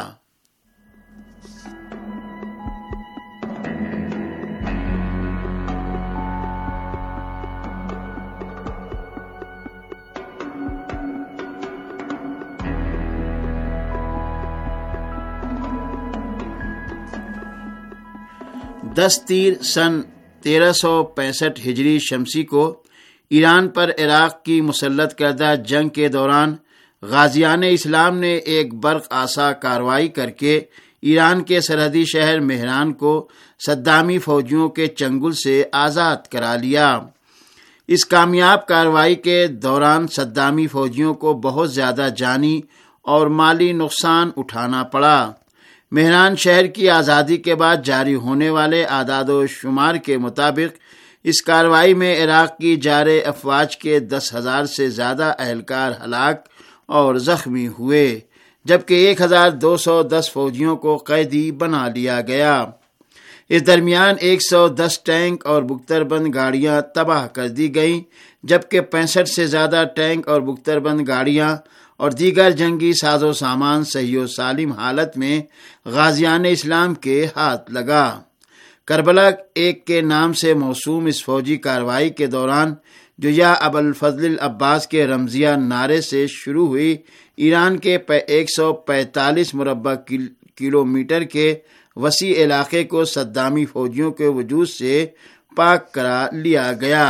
دس تیر سن تیرہ سو پینسٹھ ہجری شمسی کو ایران پر عراق کی مسلط کردہ جنگ کے دوران غازیان اسلام نے ایک برق آسا کارروائی کر کے ایران کے سرحدی شہر مہران کو صدامی فوجیوں کے چنگل سے آزاد کرا لیا۔ اس کامیاب کارروائی کے دوران صدامی فوجیوں کو بہت زیادہ جانی اور مالی نقصان اٹھانا پڑا۔ مہران شہر کی آزادی کے بعد جاری ہونے والے اعداد و شمار کے مطابق اس کارروائی میں عراق کی جارے افواج کے دس ہزار سے زیادہ اہلکار ہلاک اور زخمی ہوئے، جبکہ ایک ہزار دو سو دس فوجیوں کو قیدی بنا لیا گیا۔ اس درمیان ایک سو دس ٹینک اور بختر بند گاڑیاں تباہ کر دی گئیں، جبکہ پینسٹھ سے زیادہ ٹینک اور بختر بند گاڑیاں اور دیگر جنگی ساز و سامان صحیح و سالم حالت میں غازیان اسلام کے ہاتھ لگا۔ کربلا ایک کے نام سے موسوم اس فوجی کارروائی کے دوران، جو یا ابوالفضل العباس کے رمزیہ نعرے سے شروع ہوئی، ایران کے ایک سو پینتالیس مربع کلو میٹر کے وسیع علاقے کو صدامی فوجیوں کے وجود سے پاک کرا لیا گیا۔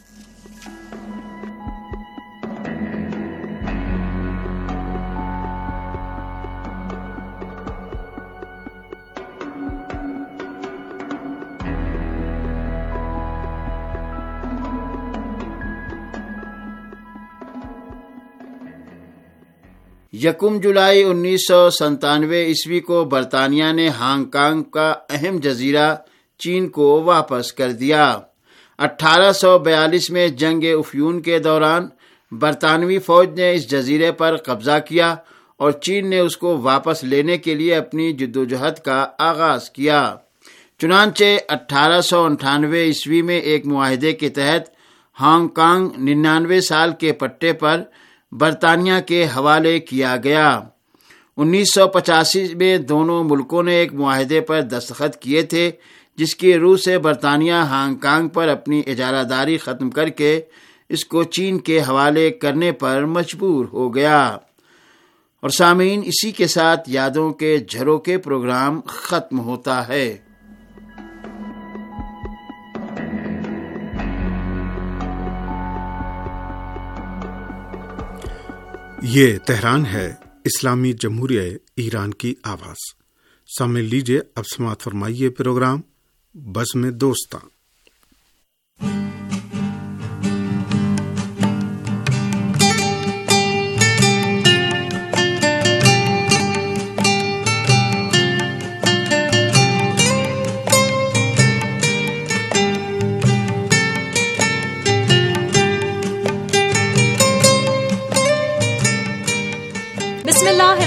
یکم جولائی انیس سو ستانوے عیسوی کو برطانیہ نے ہانگ کانگ کا اہم جزیرہ چین کو واپس کر دیا۔ اٹھارہ سو بیالیس میں جنگ افیون کے دوران برطانوی فوج نے اس جزیرے پر قبضہ کیا اور چین نے اس کو واپس لینے کے لیے اپنی جدوجہد کا آغاز کیا۔ چنانچہ اٹھارہ سو اٹھانوے عیسوی میں ایک معاہدے کے تحت ہانگ کانگ ننانوے سال کے پٹے پر برطانیہ کے حوالے کیا گیا۔ انیس سو پچاسی میں دونوں ملکوں نے ایک معاہدے پر دستخط کیے تھے، جس کی روح سے برطانیہ ہانگ کانگ پر اپنی اجارہ داری ختم کر کے اس کو چین کے حوالے کرنے پر مجبور ہو گیا۔ اور سامعین، اسی کے ساتھ یادوں کے جھروکے پروگرام ختم ہوتا ہے۔ یہ تہران ہے، اسلامی جمہوریہ ایران کی آواز۔ سامع لیجیے اب سماعت فرمائیے پروگرام بزم دوستاں۔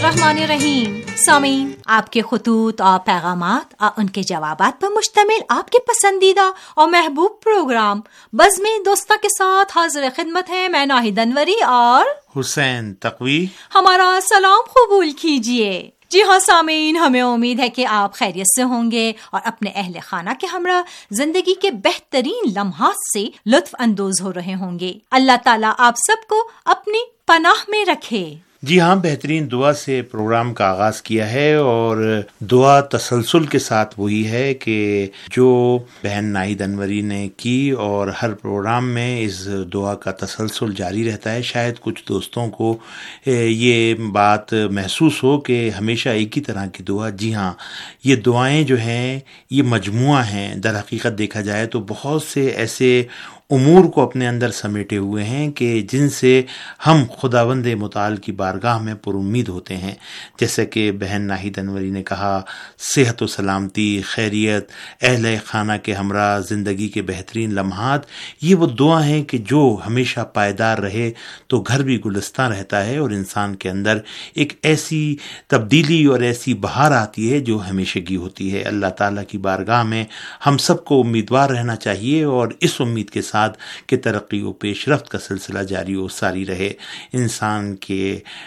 الرحمن الرحیم. سامعین، آپ کے خطوط اور پیغامات اور ان کے جوابات پر مشتمل آپ کے پسندیدہ اور محبوب پروگرام بزم دوستہ کے ساتھ حاضر خدمت ہے. میں ناہید انوری اور حسین تقوی. ہمارا سلام قبول کیجیے. جی ہاں سامعین، ہمیں امید ہے کہ آپ خیریت سے ہوں گے اور اپنے اہل خانہ کے ہمراہ زندگی کے بہترین لمحات سے لطف اندوز ہو رہے ہوں گے. اللہ تعالیٰ آپ سب کو اپنی پناہ میں رکھے. جی ہاں، بہترین دعا سے پروگرام کا آغاز کیا ہے اور دعا تسلسل کے ساتھ وہی ہے کہ جو بہن ناہید انوری نے کی اور ہر پروگرام میں اس دعا کا تسلسل جاری رہتا ہے. شاید کچھ دوستوں کو یہ بات محسوس ہو کہ ہمیشہ ایک ہی طرح کی دعا. جی ہاں، یہ دعائیں جو ہیں یہ مجموعہ ہیں. در حقیقت دیکھا جائے تو بہت سے ایسے امور کو اپنے اندر سمیٹے ہوئے ہیں کہ جن سے ہم خداوند متعال کی بارگاہ میں پر امید ہوتے ہیں. جیسا کہ بہن ناہید انوری نے کہا، صحت و سلامتی، خیریت، اہل خانہ کے ہمراہ زندگی کے بہترین لمحات، یہ وہ دعا ہیں کہ جو ہمیشہ پائیدار رہے تو گھر بھی گلستان رہتا ہے اور انسان کے اندر ایک ایسی تبدیلی اور ایسی بہار آتی ہے جو ہمیشگی ہوتی ہے. اللہ تعالیٰ کی بارگاہ میں ہم سب کو امیدوار رہنا چاہیے اور اس امید کے ساتھ کہ ترقی و پیش رفت کا سلسلہ جاری و ساری رہے. انسان کے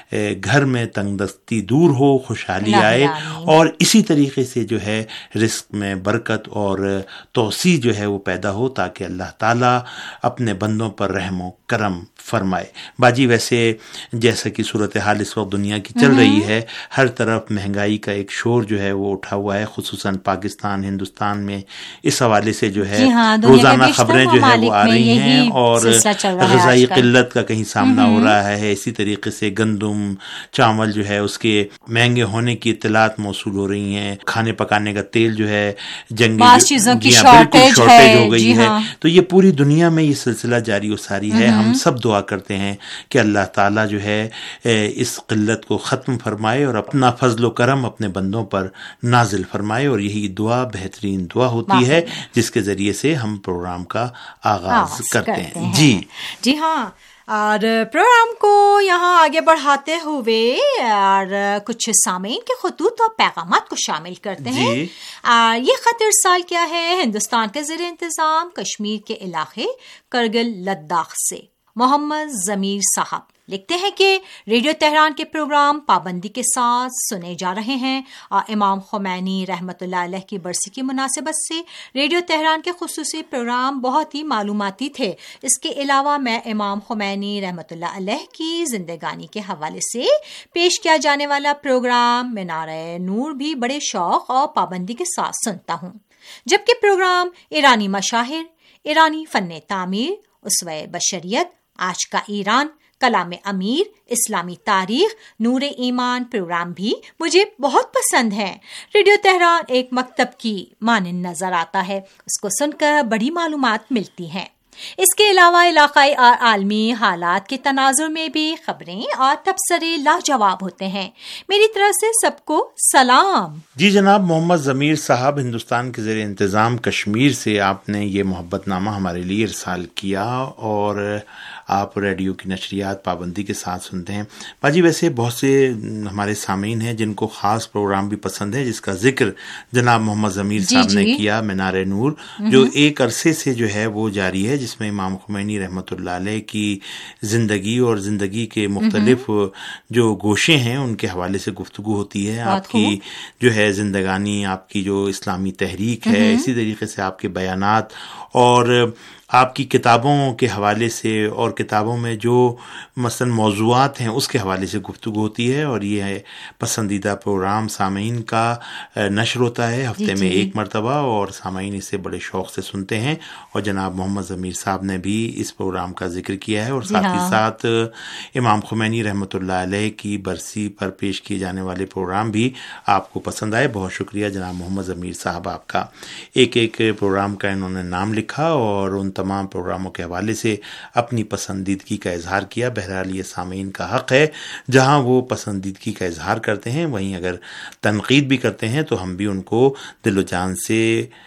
گھر میں تنگ دستی دور ہو، خوشحالی آئے اور اسی طریقے سے جو ہے رزق میں برکت اور توسیع جو ہے وہ پیدا ہو، تاکہ اللہ تعالیٰ اپنے بندوں پر رحم و کرم فرمائے. باجی ویسے جیسا کہ صورتحال اس وقت دنیا کی چل رہی ہے، ہر طرف مہنگائی کا ایک شور جو ہے وہ اٹھا ہوا ہے، خصوصاً پاکستان ہندوستان میں. اس حوالے سے جو ہے روزانہ خبریں جو ہے وہ آ رہی ہیں اور غذائی قلت کا کہیں سامنا ہو رہا ہے. اسی طریقے سے گندم، چاول جو ہے اس کے مہنگے ہونے کی اطلاعات موصول ہو رہی ہیں. کھانے پکانے کا تیل جو ہے جنگی چیزوں کی شارٹیج ہو گئی ہے. تو یہ پوری دنیا میں یہ سلسلہ جاری و ساری ہے. ہم سب دعا کرتے ہیں کہ اللہ تعالیٰ جو ہے اس قلت کو ختم فرمائے اور اپنا فضل و کرم اپنے بندوں پر نازل فرمائے. اور یہی دعا بہترین دعا ہوتی ہے جس کے ذریعے سے ہم پروگرام کا آغاز کرتے ہیں. جی جی ہاں، اور پروگرام کو یہاں آگے بڑھاتے ہوئے اور کچھ سامعین کے خطوط اور پیغامات کو شامل کرتے ہیں. جی. یہ خط ارسال کیا ہے ہندوستان کے زیر انتظام کشمیر کے علاقے کرگل لداخ سے محمد ضمیر صاحب. لکھتے ہیں کہ ریڈیو تہران کے پروگرام پابندی کے ساتھ سنے جا رہے ہیں اور امام خمینی رحمۃ اللہ علیہ کی برسی کی مناسبت سے ریڈیو تہران کے خصوصی پروگرام بہت ہی معلوماتی تھے. اس کے علاوہ میں امام خمینی رحمۃ اللہ علیہ کی زندگانی کے حوالے سے پیش کیا جانے والا پروگرام مینارہ نور بھی بڑے شوق اور پابندی کے ساتھ سنتا ہوں، جبکہ پروگرام ایرانی مشاہر، ایرانی فن تعمیر، اسوہ بشریت، آج کا ایران، کلام امیر، اسلامی تاریخ، نور ایمان پروگرام بھی مجھے بہت پسند ہیں. ریڈیو تہران ایک مکتب کی مانند نظر آتا ہے، اس کو سن کر بڑی معلومات ملتی ہیں. اس کے علاوہ علاقائی اور عالمی حالات کے تناظر میں بھی خبریں اور تبصرے لاجواب ہوتے ہیں. میری طرف سے سب کو سلام. جی جناب محمد ضمیر صاحب ہندوستان کے زیر انتظام کشمیر سے آپ نے یہ محبت نامہ ہمارے لیے ارسال کیا اور آپ ریڈیو کی نشریات پابندی کے ساتھ سنتے ہیں. باجی ویسے بہت سے ہمارے سامعین ہیں جن کو خاص پروگرام بھی پسند ہے جس کا ذکر جناب محمد ضمیر صاحب جی نے جی. کیا، مینار نور، جو ایک عرصے سے جو ہے وہ جاری ہے، جس میں امام خمینی رحمۃ اللہ علیہ کی زندگی اور زندگی کے مختلف جو گوشے ہیں ان کے حوالے سے گفتگو ہوتی ہے. آپ کی جو ہے زندگانی، آپ کی جو اسلامی تحریک ہے، اسی طریقے سے آپ کے بیانات اور آپ کی کتابوں کے حوالے سے اور کتابوں میں جو مثلا موضوعات ہیں اس کے حوالے سے گفتگو ہوتی ہے. اور یہ پسندیدہ پروگرام سامعین کا نشر ہوتا ہے ہفتے جی میں جی. ایک مرتبہ، اور سامعین اسے بڑے شوق سے سنتے ہیں. اور جناب محمد ضمیر صاحب نے بھی اس پروگرام کا ذکر کیا ہے اور ساتھ ہی ساتھ امام خمینی رحمۃ اللہ علیہ کی برسی پر پیش کیے جانے والے پروگرام بھی آپ کو پسند آئے. بہت شکریہ جناب محمد ضمیر صاحب آپ کا. ایک ایک پروگرام کا انہوں نے نام لکھا اور ان تمام پروگراموں کے حوالے سے اپنی پسندیدگی کا اظہار کیا. بہرحال یہ سامعین کا حق ہے، جہاں وہ پسندیدگی کا اظہار کرتے ہیں وہیں اگر تنقید بھی کرتے ہیں تو ہم بھی ان کو دل و جان سے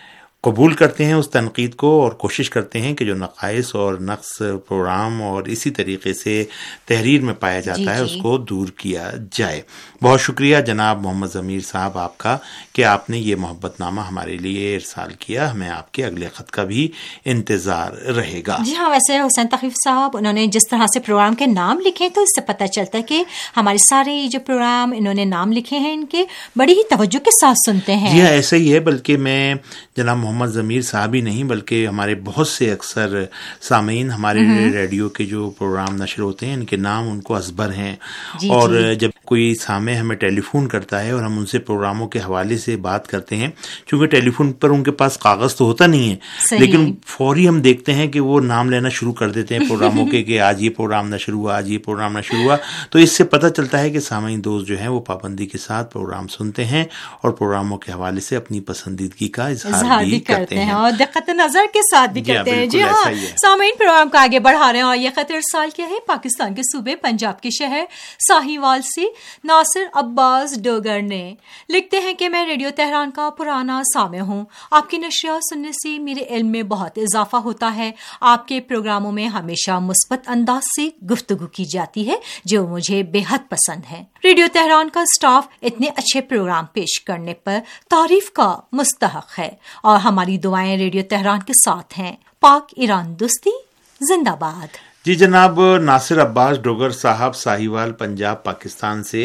قبول کرتے ہیں اس تنقید کو اور کوشش کرتے ہیں کہ جو نقائص اور نقص پروگرام اور اسی طریقے سے تحریر میں پایا جاتا جی ہے جی. اس کو دور کیا جائے. بہت شکریہ جناب محمد ضمیر صاحب آپ کا کہ آپ نے یہ محبت نامہ ہمارے لیے ارسال کیا. ہمیں آپ کے اگلے خط کا بھی انتظار رہے گا. جی ہاں، ویسے حسین تخلیف صاحب انہوں نے جس طرح سے پروگرام کے نام لکھے تو اس سے پتہ چلتا ہے کہ ہمارے سارے جو پروگرام انہوں نے نام لکھے ہیں ان کے بڑی ہی توجہ کے ساتھ سنتے ہیں. جی ہاں ایسا ہی ہے، بلکہ میں جناب محمد ضمیر صاحب ہی نہیں بلکہ ہمارے بہت سے اکثر سامعین ہمارے ریڈیو کے جو پروگرام نشر ہوتے ہیں ان کے نام ان کو ازبر ہیں. جی اور جی. جب کوئی سامع ہمیں ٹیلی فون کرتا ہے اور ہم ان سے پروگراموں کے حوالے سے بات کرتے ہیں، چونکہ ٹیلی فون پر ان کے پاس کاغذ تو ہوتا نہیں ہے، لیکن فوری ہم دیکھتے ہیں کہ وہ نام لینا شروع کر دیتے ہیں پروگراموں کے کہ آج یہ پروگرام نشر ہوا، آج یہ پروگرام نشر ہوا. تو اس سے پتہ چلتا ہے کہ سامعین دوست جو ہیں وہ پابندی کے ساتھ پروگرام سنتے ہیں اور پروگراموں کے حوالے سے اپنی پسندیدگی کا اظہار بھی کرتے ہیں اور دقت نظر کے ساتھ بھی کرتے ہیں. جی ہاں سامعین پروگرام کو آگے بڑھا رہے ہیں اور یہ خط ارسال کیا ہے پاکستان کے صوبے پنجاب کے شہر ساہیوال سے ناصر عباس ڈوگر نے. لکھتے ہیں کہ میں ریڈیو تہران کا پرانا سامع ہوں. آپ کی نشریات سننے سے میرے علم میں بہت اضافہ ہوتا ہے. آپ کے پروگراموں میں ہمیشہ مثبت انداز سے گفتگو کی جاتی ہے جو مجھے بے حد پسند ہے. ریڈیو تہران کا اسٹاف اتنے اچھے پروگرام پیش کرنے پر تعریف کا مستحق ہے اور ہماری دعائیں ریڈیو تہران کے ساتھ ہیں. پاک ایران دوستی زندہ باد. جی جناب ناصر عباس ڈوگر صاحب ساہیوال پنجاب پاکستان سے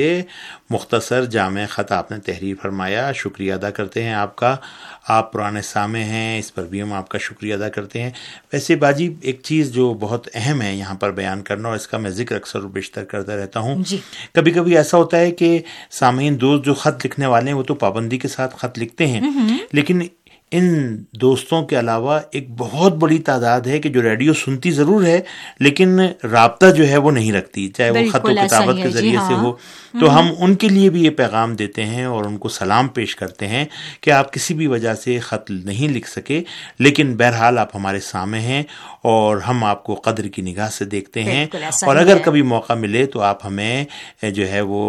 مختصر جامع خط آپ نے تحریر فرمایا. شکریہ ادا کرتے ہیں آپ کا. آپ پرانے سامع ہیں، اس پر بھی ہم آپ کا شکریہ ادا کرتے ہیں. ویسے باجی ایک چیز جو بہت اہم ہے یہاں پر بیان کرنا اور اس کا میں ذکر اکثر و بیشتر کرتا رہتا ہوں جی. کبھی کبھی ایسا ہوتا ہے کہ سامعین دوست جو خط لکھنے والے ہیں وہ تو پابندی کے ساتھ خط لکھتے ہیں، لیکن ان دوستوں کے علاوہ ایک بہت بڑی تعداد ہے کہ جو ریڈیو سنتی ضرور ہے لیکن رابطہ جو ہے وہ نہیں رکھتی، چاہے وہ خط و کتابت کے ذریعے سے ہو. تو ہم ان کے لیے بھی یہ پیغام دیتے ہیں اور ان کو سلام پیش کرتے ہیں کہ آپ کسی بھی وجہ سے خط نہیں لکھ سکے، لیکن بہرحال آپ ہمارے سامع ہیں اور ہم آپ کو قدر کی نگاہ سے دیکھتے ہیں. اور اگر کبھی موقع ملے تو آپ ہمیں جو ہے وہ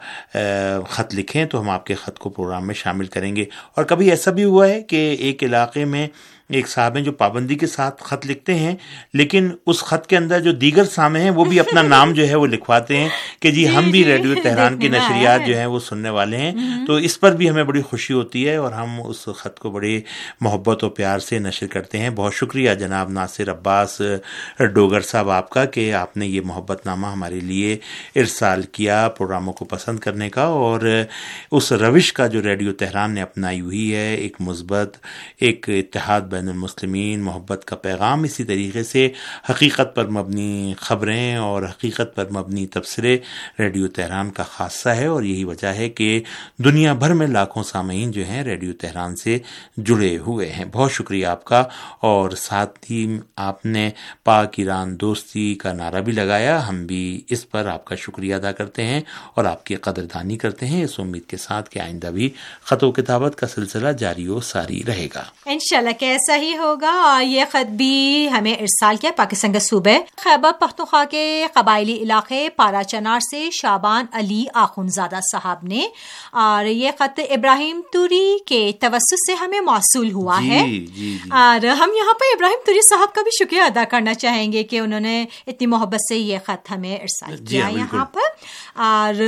خط لکھیں تو ہم آپ کے خط کو پروگرام میں شامل کریں گے. اور کبھی ایسا بھی ہوا ہے کہ ایک علاقے میں ایک صاحب ہیں جو پابندی کے ساتھ خط لکھتے ہیں لیکن اس خط کے اندر جو دیگر سامع ہیں وہ بھی اپنا نام جو ہے وہ لکھواتے ہیں کہ جی ہم بھی ریڈیو تہران کی نشریات جو ہیں وہ سننے والے ہیں. تو اس پر بھی ہمیں بڑی خوشی ہوتی ہے اور ہم اس خط کو بڑے محبت و پیار سے نشر کرتے ہیں. بہت شکریہ جناب ناصر عباس ڈوگر صاحب آپ کا کہ آپ نے یہ محبت نامہ ہمارے لیے ارسال کیا پروگراموں کو پسند کرنے کا اور اس روش کا جو ریڈیو تہران نے اپنائی ہوئی ہے، ایک مثبت، ایک اتحاد بین المسلمین، محبت کا پیغام. اسی طریقے سے حقیقت پر مبنی خبریں اور حقیقت پر مبنی تبصرے ریڈیو تہران کا خاصہ ہے اور یہی وجہ ہے کہ دنیا بھر میں لاکھوں سامعین جو ہیں ریڈیو تہران سے جڑے ہوئے ہیں. بہت شکریہ آپ کا. اور ساتھ ہی آپ نے پاک ایران دوستی کا نعرہ بھی لگایا. ہم بھی اس پر آپ کا شکریہ ادا کرتے ہیں اور آپ کی قدردانی کرتے ہیں، اس امید کے ساتھ کہ آئندہ بھی خط و کتابت کا سلسلہ جاری و ساری رہے گا انشاءاللہ. کیسا ہی ہوگا. یہ خط بھی ہمیں ارسال کیا پاکستان کے صوبے خیبر پختونخوا کے قبائلی علاقے پارا چنار سے شعبان علی آخونزادہ صاحب نے، اور یہ خط ابراہیم توری کے توسط سے ہمیں موصول ہوا جی, ہے جی, جی. اور ہم یہاں پر ابراہیم توری صاحب کا بھی شکریہ ادا کرنا چاہیں گے کہ انہوں نے اتنی محبت سے یہ خط ہمیں ارسال کیا جی, یہاں پر. اور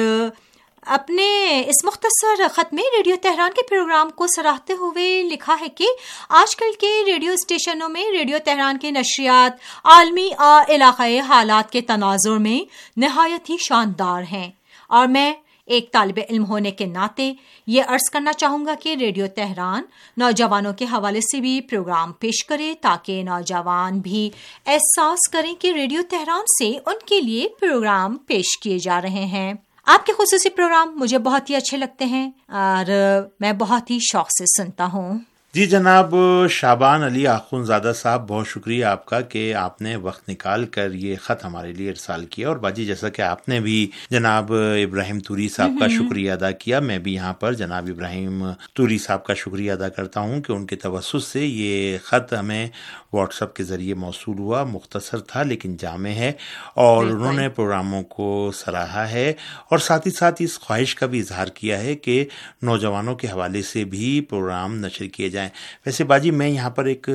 اپنے اس مختصر خط میں ریڈیو تہران کے پروگرام کو سراہتے ہوئے لکھا ہے کہ آج کل کے ریڈیو اسٹیشنوں میں ریڈیو تہران کے نشریات عالمی اور علاقائی حالات کے تناظر میں نہایت ہی شاندار ہیں، اور میں ایک طالب علم ہونے کے ناطے یہ عرض کرنا چاہوں گا کہ ریڈیو تہران نوجوانوں کے حوالے سے بھی پروگرام پیش کرے تاکہ نوجوان بھی احساس کریں کہ ریڈیو تہران سے ان کے لیے پروگرام پیش کیے جا رہے ہیں. آپ کے خصوصی پروگرام مجھے بہت ہی اچھے لگتے ہیں اور میں بہت ہی شوق سے سنتا ہوں. جی جناب شعبان علی آخونزادہ صاحب، بہت شکریہ آپ کا کہ آپ نے وقت نکال کر یہ خط ہمارے لیے ارسال کیا. اور باجی جیسا کہ آپ نے بھی جناب ابراہیم توری صاحب کا شکریہ ادا کیا، میں بھی یہاں پر جناب ابراہیم توری صاحب کا شکریہ ادا کرتا ہوں کہ ان کے توسط سے یہ خط ہمیں واٹس ایپ کے ذریعے موصول ہوا. مختصر تھا لیکن جامع ہے اور انہوں نے پروگراموں کو سراہا ہے اور ساتھ ہی ساتھ اس خواہش کا بھی اظہار کیا ہے کہ نوجوانوں کے حوالے سے بھی پروگرام نشر کیے جائیں. ویسے باجی میں یہاں پر ایک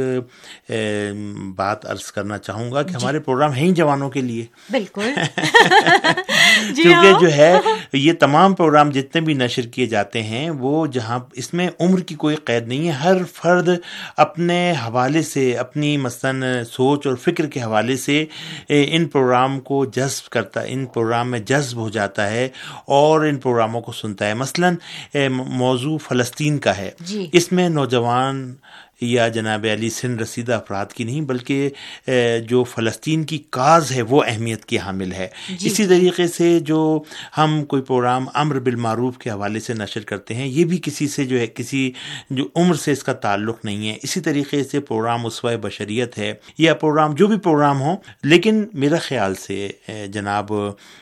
بات عرض کرنا چاہوں گا کہ ہمارے پروگرام ہیں ہی جوانوں کے لیے. بالکل. کیونکہ جو ہے یہ تمام پروگرام جتنے بھی نشر کیے جاتے ہیں وہ جہاں اس میں عمر کی کوئی قید نہیں ہے. ہر فرد اپنے حوالے سے اپنی مثلاً سوچ اور فکر کے حوالے سے ان پروگرام کو جذب کرتا ہے, ان پروگرام میں جذب ہو جاتا ہے اور ان پروگراموں کو سنتا ہے. مثلاً موضوع فلسطین کا ہے, اس میں نوجوان یا جناب علی سن رسیدہ افراد کی نہیں بلکہ جو فلسطین کی کاز ہے وہ اہمیت کی حامل ہے. جی اسی طریقے سے جو ہم کوئی پروگرام امر بالمعروف کے حوالے سے نشر کرتے ہیں یہ بھی کسی سے جو ہے کسی جو عمر سے اس کا تعلق نہیں ہے. اسی طریقے سے پروگرام اسوہ بشریت ہے یا پروگرام جو بھی پروگرام ہو, لیکن میرا خیال سے جناب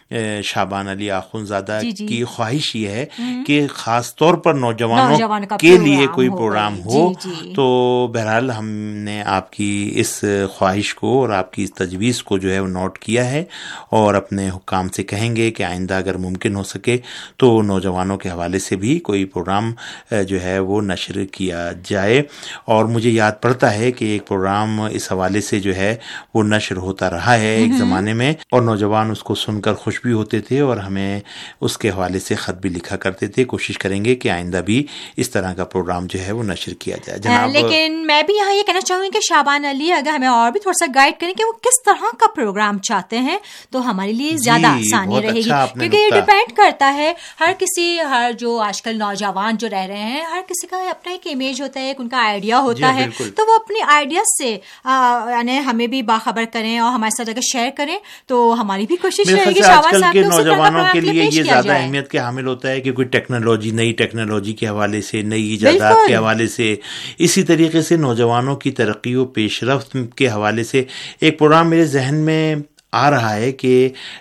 شعبان علی آخونزادہ جی جی کی خواہش یہ ہے کہ خاص طور پر نوجوانوں نوجوان کے لیے کوئی پروگرام ہو. جی جی. تو بہرحال ہم نے آپ کی اس خواہش کو اور آپ کی اس تجویز کو جو ہے وہ نوٹ کیا ہے اور اپنے حکام سے کہیں گے کہ آئندہ اگر ممکن ہو سکے تو نوجوانوں کے حوالے سے بھی کوئی پروگرام جو ہے وہ نشر کیا جائے. اور مجھے یاد پڑتا ہے کہ ایک پروگرام اس حوالے سے جو ہے وہ نشر ہوتا رہا ہے ایک زمانے میں, اور نوجوان اس کو سن کر خوش بھی ہوتے تھے اور ہمیں اس کے حوالے سے خط بھی لکھا کرتے تھے. کوشش کریں گے کہ آئندہ بھی اس طرح کا پروگرام جو ہے وہ نشر کیا جائے. جناب لیکن میں بھی یہاں یہ کہنا چاہوں گی کہ شعبان علی اگر ہمیں اور بھی تھوڑا سا گائیڈ کریں کہ وہ کس طرح کا پروگرام چاہتے ہیں تو ہمارے لیے زیادہ آسانی رہے گی, کیونکہ یہ ڈیپینڈ کرتا ہے ہر کسی ہر جو آج کل نوجوان جو رہ رہے ہیں ہر کسی کا اپنا ایک امیج ہوتا ہے, ایک ان کا آئیڈیا ہوتا ہے, تو وہ اپنی آئیڈیاز سے یعنی ہمیں بھی باخبر کریں اور ہمارے ساتھ اگر شیئر کریں تو ہماری بھی کوشش رہے گی شعبان صاحب کے نوجوانوں کے لیے یہ زیادہ اہمیت کے حامل ہوتا ہے کہ کوئی ٹیکنالوجی نئی ٹیکنالوجی کے حوالے سے نئی ایجادات کے حوالے سے, اسی طریقے سے نوجوانوں کی ترقی و پیش رفت کے حوالے سے ایک پروگرام میرے ذہن میں آ رہا ہے کہ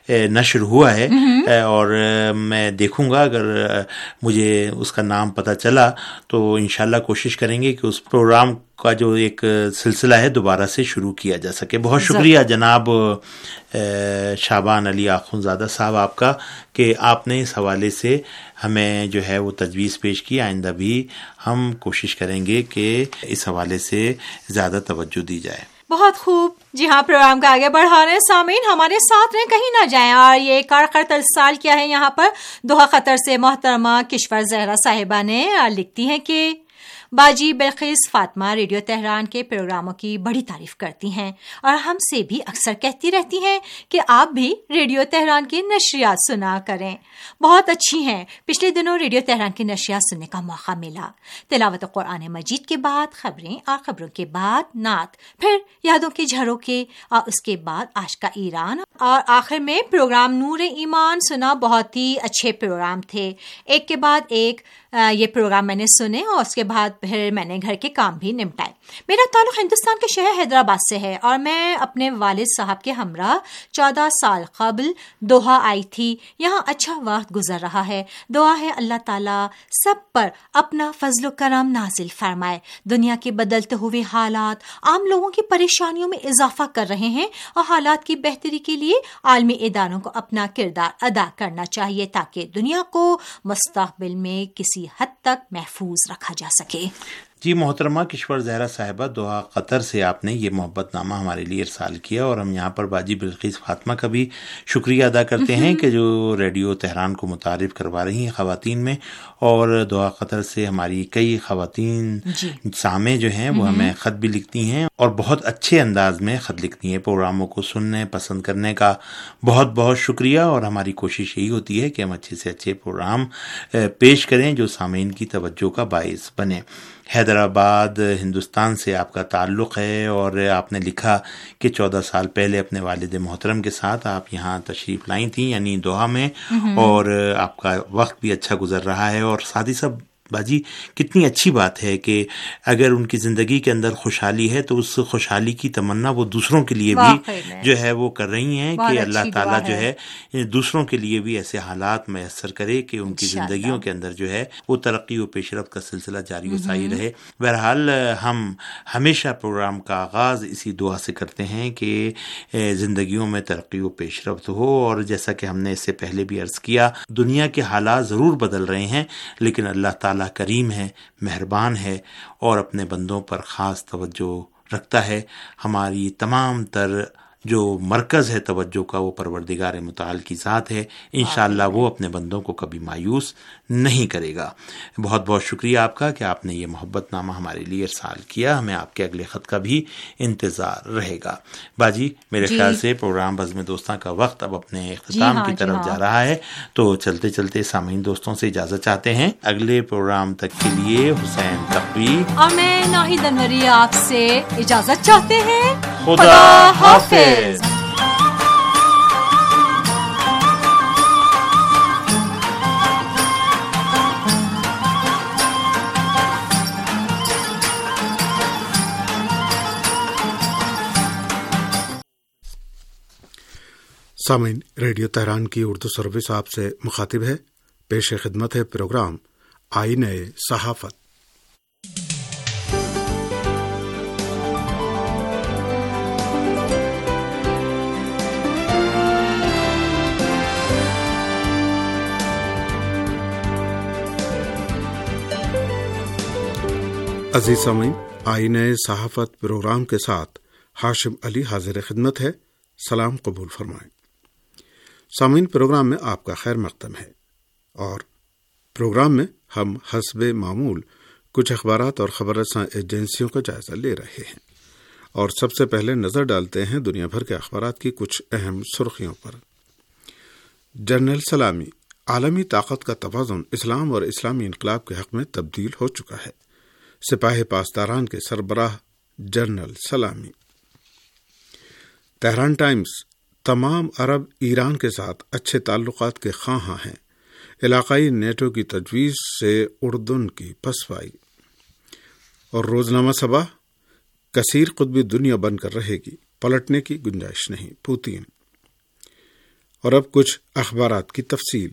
نشر ہوا ہے اور میں دیکھوں گا اگر مجھے اس کا نام پتہ چلا تو انشاءاللہ کوشش کریں گے کہ اس پروگرام کا جو ایک سلسلہ ہے دوبارہ سے شروع کیا جا سکے. بہت شکریہ جناب شعبان علی آخونزادہ صاحب آپ کا کہ آپ نے اس حوالے سے ہمیں جو ہے وہ تجویز پیش کی. آئندہ بھی ہم کوشش کریں گے کہ اس حوالے سے زیادہ توجہ دی جائے. بہت خوب. جی ہاں, پروگرام کا آگے بڑھانے سامعین ہمارے ساتھ رہیں, کہیں نہ جائیں. اور یہ کارخط ارسال کیا ہے یہاں پر دوحہ قطر سے محترمہ کشور زہرا صاحبہ نے, لکھتی ہیں کہ باجی بلقیس فاطمہ ریڈیو تہران کے پروگراموں کی بڑی تعریف کرتی ہیں اور ہم سے بھی اکثر کہتی رہتی ہیں کہ آپ بھی ریڈیو تہران کی نشریات سنا کریں, بہت اچھی ہیں. پچھلے دنوں ریڈیو تہران کی نشریات سننے کا موقع ملا. تلاوت قرآن مجید کے بعد خبریں اور خبروں کے بعد نعت, پھر یادوں کے جھروکے اور اس کے بعد آج کا ایران, اور آخر میں پروگرام نور ایمان سنا. بہت ہی اچھے پروگرام تھے, ایک کے بعد ایک یہ پروگرام میں نے سنے اور اس کے بعد پھر میں نے گھر کے کام بھی نمٹائے. میرا تعلق ہندوستان کے شہر حیدرآباد سے ہے اور میں اپنے والد صاحب کے ہمراہ چودہ سال قبل دوحہ آئی تھی. یہاں اچھا وقت گزر رہا ہے. دعا ہے اللہ تعالیٰ سب پر اپنا فضل و کرم نازل فرمائے. دنیا کے بدلتے ہوئے حالات عام لوگوں کی پریشانیوں میں اضافہ کر رہے ہیں اور حالات کی بہتری کے لیے عالمی اداروں کو اپنا کردار ادا کرنا چاہیے تاکہ دنیا کو مستقبل میں کسی حد تک محفوظ رکھا جا سکے. جی محترمہ کشور زہرا صاحبہ دوحہ قطر سے آپ نے یہ محبت نامہ ہمارے لیے ارسال کیا اور ہم یہاں پر باجی بلقیس فاطمہ کا بھی شکریہ ادا کرتے ہیں کہ جو ریڈیو تہران کو متعارف کروا رہی ہیں خواتین میں, اور دوحہ قطر سے ہماری کئی خواتین جی. سامع جو ہیں وہ ہمیں خط بھی لکھتی ہیں اور بہت اچھے انداز میں خط لکھتی ہیں. پروگراموں کو سننے پسند کرنے کا بہت بہت شکریہ, اور ہماری کوشش یہی ہوتی ہے کہ ہم اچھے سے اچھے پروگرام پیش کریں جو سامعین کی توجہ کا باعث بنے. حیدرآباد ہندوستان سے آپ کا تعلق ہے اور آپ نے لکھا کہ چودہ سال پہلے اپنے والد محترم کے ساتھ آپ یہاں تشریف لائی تھیں یعنی دوحہ میں, اور آپ کا وقت بھی اچھا گزر رہا ہے. اور ساتھ ہی سب باجی کتنی اچھی بات ہے کہ اگر ان کی زندگی کے اندر خوشحالی ہے تو اس خوشحالی کی تمنا وہ دوسروں کے لیے بھی جو ہے وہ کر رہی ہیں کہ اللہ تعالیٰ جو ہے دوسروں کے لیے بھی ایسے حالات میسر کرے کہ ان کی زندگیوں کے اندر جو ہے وہ ترقی و پیش رفت کا سلسلہ جاری و ساری رہے. بہرحال ہم ہمیشہ پروگرام کا آغاز اسی دعا سے کرتے ہیں کہ زندگیوں میں ترقی و پیش رفت ہو, اور جیسا کہ ہم نے اس سے پہلے بھی عرض کیا دنیا کے حالات ضرور بدل رہے ہیں لیکن اللہ تعالیٰ تعالیٰ کریم ہے، مہربان ہے اور اپنے بندوں پر خاص توجہ رکھتا ہے۔ ہماری تمام تر جو مرکز ہے توجہ کا وہ پروردگار متعال کی ذات ہے، انشاءاللہ وہ اپنے بندوں کو کبھی مایوس نہیں کرے گا۔ بہت بہت شکریہ آپ کا کہ آپ نے یہ محبت نامہ ہمارے لیے ارسال کیا، ہمیں آپ کے اگلے خط کا بھی انتظار رہے گا۔ باجی میرے جی خیال سے پروگرام بزم دوستاں کا وقت اب اپنے اختتام جی ہاں، کی طرف جی ہاں۔ جا رہا ہے، تو چلتے چلتے سامعین دوستوں سے اجازت چاہتے ہیں۔ اگلے پروگرام تک کے لیے حسین تقوی اور میں ناہید انوری آپ سے اجازت چاہتے ہیں۔ خدا حافظ۔ سامعین، ریڈیو تہران کی اردو سروس آپ سے مخاطب ہے۔ پیش خدمت ہے پروگرام آئینہ صحافت۔ عزیز سامعین، آئینہ صحافت پروگرام کے ساتھ ہاشم علی حاضر خدمت ہے۔ سلام قبول فرمائیں۔ سامعین، پروگرام میں آپ کا خیر مقدم ہے، اور پروگرام میں ہم حسب معمول کچھ اخبارات اور خبر رساں ایجنسیوں کا جائزہ لے رہے ہیں، اور سب سے پہلے نظر ڈالتے ہیں دنیا بھر کے اخبارات کی کچھ اہم سرخیوں پر۔ جنرل سلامی: عالمی طاقت کا توازن اسلام اور اسلامی انقلاب کے حق میں تبدیل ہو چکا ہے۔ سپاہ پاسداران کے سربراہ جنرل سلامی۔ تہران ٹائمز: تمام عرب ایران کے ساتھ اچھے تعلقات کے خواہاں ہیں، علاقائی نیٹو کی تجویز سے اردن کی پسپائی۔ اور روزنامہ صبا: کثیر قطبی دنیا بن کر رہے گی، پلٹنے کی گنجائش نہیں، پوتین۔ اور اب کچھ اخبارات کی تفصیل۔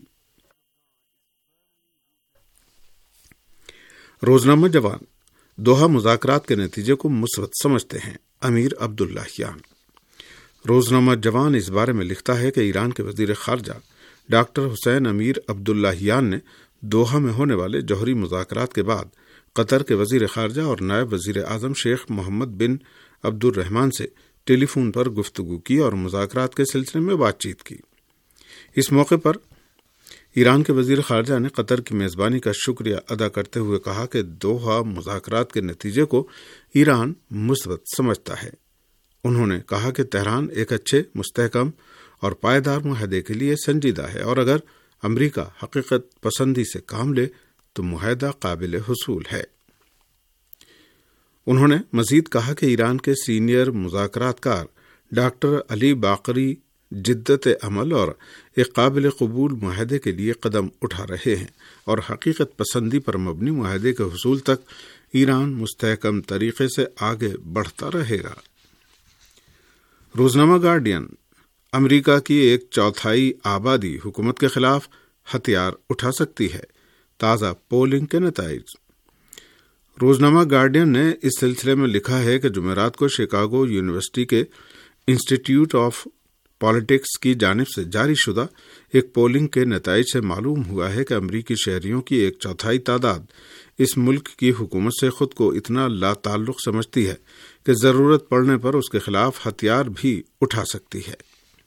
روزنامہ جوان: دوحہ مذاکرات کے نتیجے کو مثبت سمجھتے ہیں، امیر عبداللہیان۔ روزنامہ جوان اس بارے میں لکھتا ہے کہ ایران کے وزیر خارجہ ڈاکٹر حسین امیر عبداللہیان نے دوحہ میں ہونے والے جوہری مذاکرات کے بعد قطر کے وزیر خارجہ اور نائب وزیر اعظم شیخ محمد بن عبد الرحمان سے ٹیلی فون پر گفتگو کی اور مذاکرات کے سلسلے میں بات چیت کی۔ اس موقع پر ایران کے وزیر خارجہ نے قطر کی میزبانی کا شکریہ ادا کرتے ہوئے کہا کہ دوحہ مذاکرات کے نتیجے کو ایران مثبت سمجھتا ہے۔ انہوں نے کہا کہ تہران ایک اچھے، مستحکم اور پائیدار معاہدے کے لیے سنجیدہ ہے، اور اگر امریکہ حقیقت پسندی سے کام لے تو معاہدہ قابل حصول ہے۔ انہوں نے مزید کہا کہ ایران کے سینئر مذاکرات کار ڈاکٹر علی باقری جدت عمل اور ایک قابل قبول معاہدے کے لیے قدم اٹھا رہے ہیں، اور حقیقت پسندی پر مبنی معاہدے کے حصول تک ایران مستحکم طریقے سے آگے بڑھتا رہے گا۔ روزنامہ گارڈین: امریکہ کی ایک چوتھائی آبادی حکومت کے خلاف ہتھیار اٹھا سکتی ہے، تازہ پولنگ کے نتائج۔ روزنامہ گارڈین نے اس سلسلے میں لکھا ہے کہ جمعرات کو شکاگو یونیورسٹی کے انسٹیٹیوٹ آف پالیٹکس کی جانب سے جاری شدہ ایک پولنگ کے نتائج سے معلوم ہوا ہے کہ امریکی شہریوں کی ایک چوتھائی تعداد اس ملک کی حکومت سے خود کو اتنا لا تعلق سمجھتی ہے کہ ضرورت پڑنے پر اس کے خلاف ہتھیار بھی اٹھا سکتی ہے۔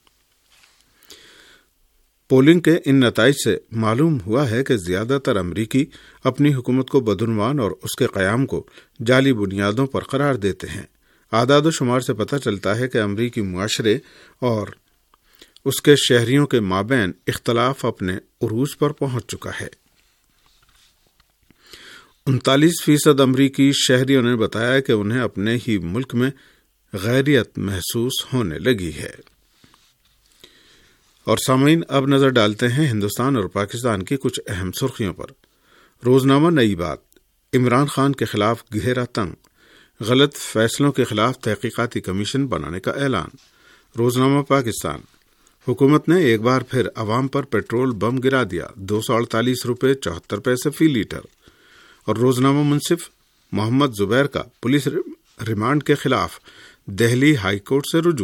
پولنگ کے ان نتائج سے معلوم ہوا ہے کہ زیادہ تر امریکی اپنی حکومت کو بدعنوان اور اس کے قیام کو جعلی بنیادوں پر قرار دیتے ہیں۔ اعداد و شمار سے پتہ چلتا ہے کہ امریکی معاشرے اور اس کے شہریوں کے مابین اختلاف اپنے عروج پر پہنچ چکا ہے۔ انتالیس فیصد امریکی شہریوں نے بتایا کہ انہیں اپنے ہی ملک میں غیریت محسوس ہونے لگی ہے۔ اور سامعین، اب نظر ڈالتے ہیں ہندوستان اور پاکستان کی کچھ اہم سرخیوں پر۔ روزنامہ نئی بات: عمران خان کے خلاف گھیرا تنگ، غلط فیصلوں کے خلاف تحقیقاتی کمیشن بنانے کا اعلان۔ روزنامہ پاکستان: حکومت نے ایک بار پھر عوام پر پیٹرول بم گرا دیا، دو سو اڑتالیس روپے چوہتر پیسے فی لیٹر۔ اور روزنامہ منصف: محمد زبیر کا پولیس ریمانڈ کے خلاف دہلی ہائی کورٹ سے رجوع۔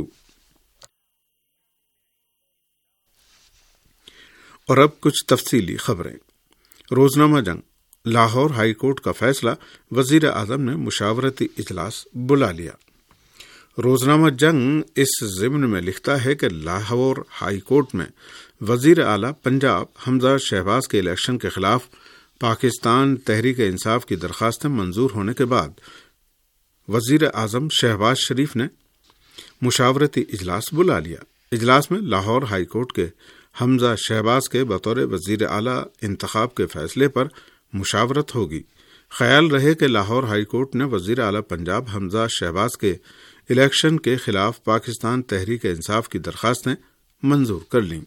اور اب کچھ تفصیلی خبریں۔ روزنامہ جنگ: لاہور ہائی کورٹ کا فیصلہ، وزیر اعظم نے مشاورتی اجلاس بلا لیا۔ روزنامہ جنگ اس ضمن میں لکھتا ہے کہ لاہور ہائی کورٹ میں وزیر اعلیٰ پنجاب حمزہ شہباز کے الیکشن کے خلاف پاکستان تحریک انصاف کی درخواستیں منظور ہونے کے بعد وزیر اعظم شہباز شریف نے مشاورتی اجلاس بلا لیا۔ اجلاس میں لاہور ہائی کورٹ کے حمزہ شہباز کے بطور وزیر اعلیٰ انتخاب کے فیصلے پر مشاورت ہوگی۔ خیال رہے کہ لاہور ہائی کورٹ نے وزیر اعلیٰ پنجاب حمزہ شہباز کے الیکشن کے خلاف پاکستان تحریک انصاف کی درخواستیں منظور کر لیں۔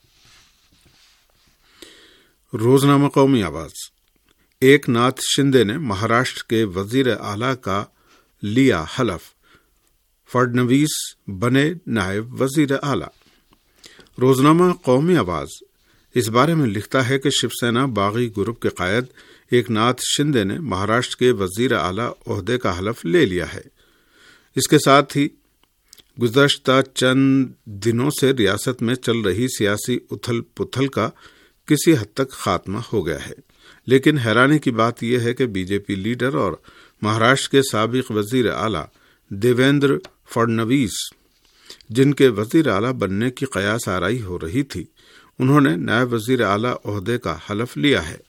روزنامہ قومی آواز، ایک ناتھ شندے نے مہاراشٹر کے وزیر اعلیٰ کا لیا حلف، فڈنویس بنے نائب وزیر اعلیٰ۔ روزنامہ قومی آواز اس بارے میں لکھتا ہے کہ شیو سینا باغی گروپ کے قائد ایک ناتھ شندے نے مہاراشٹر کے وزیر اعلیٰ عہدے کا حلف لے لیا ہے۔ اس کے ساتھ ہی گزشتہ چند دنوں سے ریاست میں چل رہی سیاسی اتھل پتھل کا کسی حد تک خاتمہ ہو گیا ہے، لیکن حیرانی کی بات یہ ہے کہ بی جے پی لیڈر اور مہاراشٹر کے سابق وزیر اعلیٰ دیویندر فڈنویس، جن کے وزیر اعلیٰ بننے کی قیاس آرائی ہو رہی تھی، انہوں نے نائب وزیر اعلیٰ عہدے کا حلف لیا ہے۔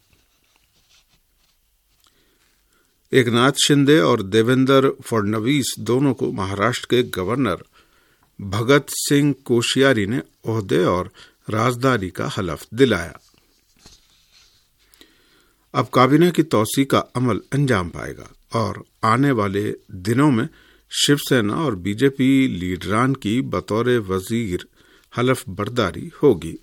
ایک ناتھ شندے اور دیویندر فڈنویس دونوں کو مہاراشٹر کے گورنر بھگت سنگھ کوشیاری نے عہدے اور رازداری کا حلف دلایا۔ اب کابینہ کی توسیع کا عمل انجام پائے گا اور آنے والے دنوں میں شیو سینا اور بی جے پی لیڈران کی بطور وزیر حلف برداری ہوگی۔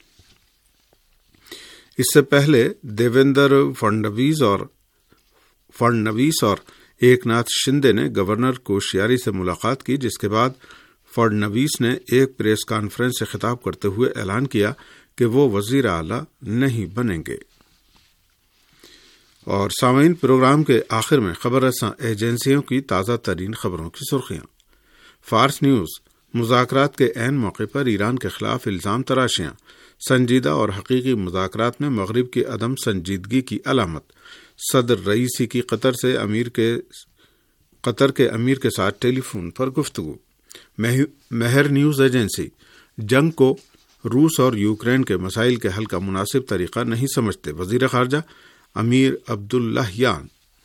اس سے پہلے دیویندر فڈنویس اور فڈنویس اور ایک ناتھ شندے نے گورنر کوشیاری سے ملاقات کی، جس کے بعد فڈنویس نے ایک پریس کانفرنس سے خطاب کرتے ہوئے اعلان کیا کہ وہ وزیر اعلیٰ نہیں بنیں گے۔ اور سامعین، پروگرام کے آخر میں خبر رساں ایجنسیوں کی تازہ ترین خبروں کی سرخیاں۔ فارس نیوز، مذاکرات کے عین موقع پر ایران کے خلاف الزام تراشیاں، سنجیدہ اور حقیقی مذاکرات میں مغرب کی عدم سنجیدگی کی علامت۔ صدر رئیسی کی قطر سے امیر کے قطر کے امیر کے ساتھ ٹیلی فون پر گفتگو۔ مہر نیوز ایجنسی، جنگ کو روس اور یوکرین کے مسائل کے حل کا مناسب طریقہ نہیں سمجھتے، وزیر خارجہ امیر عبداللہیان۔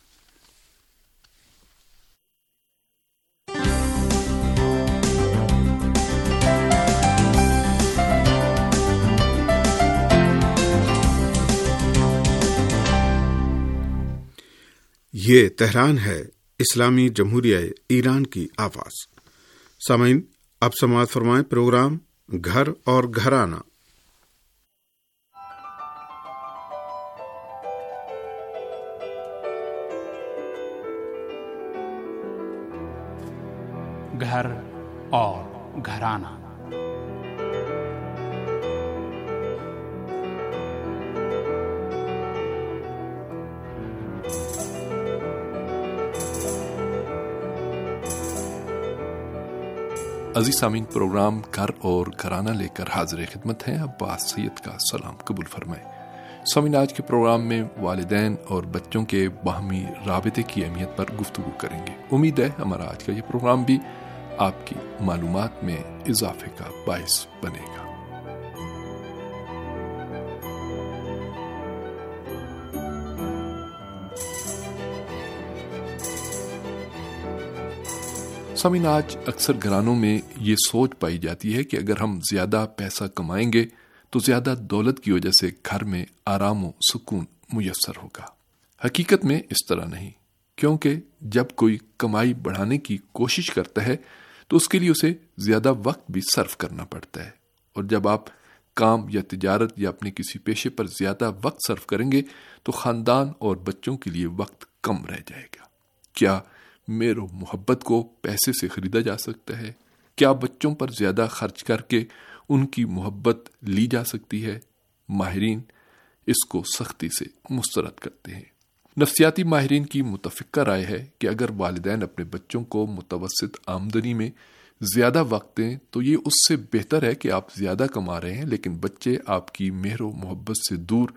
یہ تہران ہے، اسلامی جمہوریہ ایران کی آواز۔ سامعین، اب سماعت فرمائیں پروگرام گھر اور گھرانہ۔ گھر اور گھرانہ۔ عزیز سامعین، پروگرام گھر اور گھرانہ لے کر حاضر خدمت ہیں۔ عباس سید کا سلام قبول فرمائیں۔ سامعین، آج کے پروگرام میں والدین اور بچوں کے باہمی رابطے کی اہمیت پر گفتگو کریں گے۔ امید ہے ہمارا آج کا یہ پروگرام بھی آپ کی معلومات میں اضافے کا باعث بنے گا۔ سامعین، آج اکثر گھرانوں میں یہ سوچ پائی جاتی ہے کہ اگر ہم زیادہ پیسہ کمائیں گے تو زیادہ دولت کی وجہ سے گھر میں آرام و سکون میسر ہوگا۔ حقیقت میں اس طرح نہیں، کیونکہ جب کوئی کمائی بڑھانے کی کوشش کرتا ہے تو اس کے لیے اسے زیادہ وقت بھی صرف کرنا پڑتا ہے، اور جب آپ کام یا تجارت یا اپنے کسی پیشے پر زیادہ وقت صرف کریں گے تو خاندان اور بچوں کے لیے وقت کم رہ جائے گا۔ کیا میر و محبت کو پیسے سے خریدا جا سکتا ہے؟ کیا بچوں پر زیادہ خرچ کر کے ان کی محبت لی جا سکتی ہے؟ ماہرین اس کو سختی سے مسترد کرتے ہیں۔ نفسیاتی ماہرین کی متفقہ رائے ہے کہ اگر والدین اپنے بچوں کو متوسط آمدنی میں زیادہ وقت دیں تو یہ اس سے بہتر ہے کہ آپ زیادہ کما رہے ہیں لیکن بچے آپ کی مہر و محبت سے دور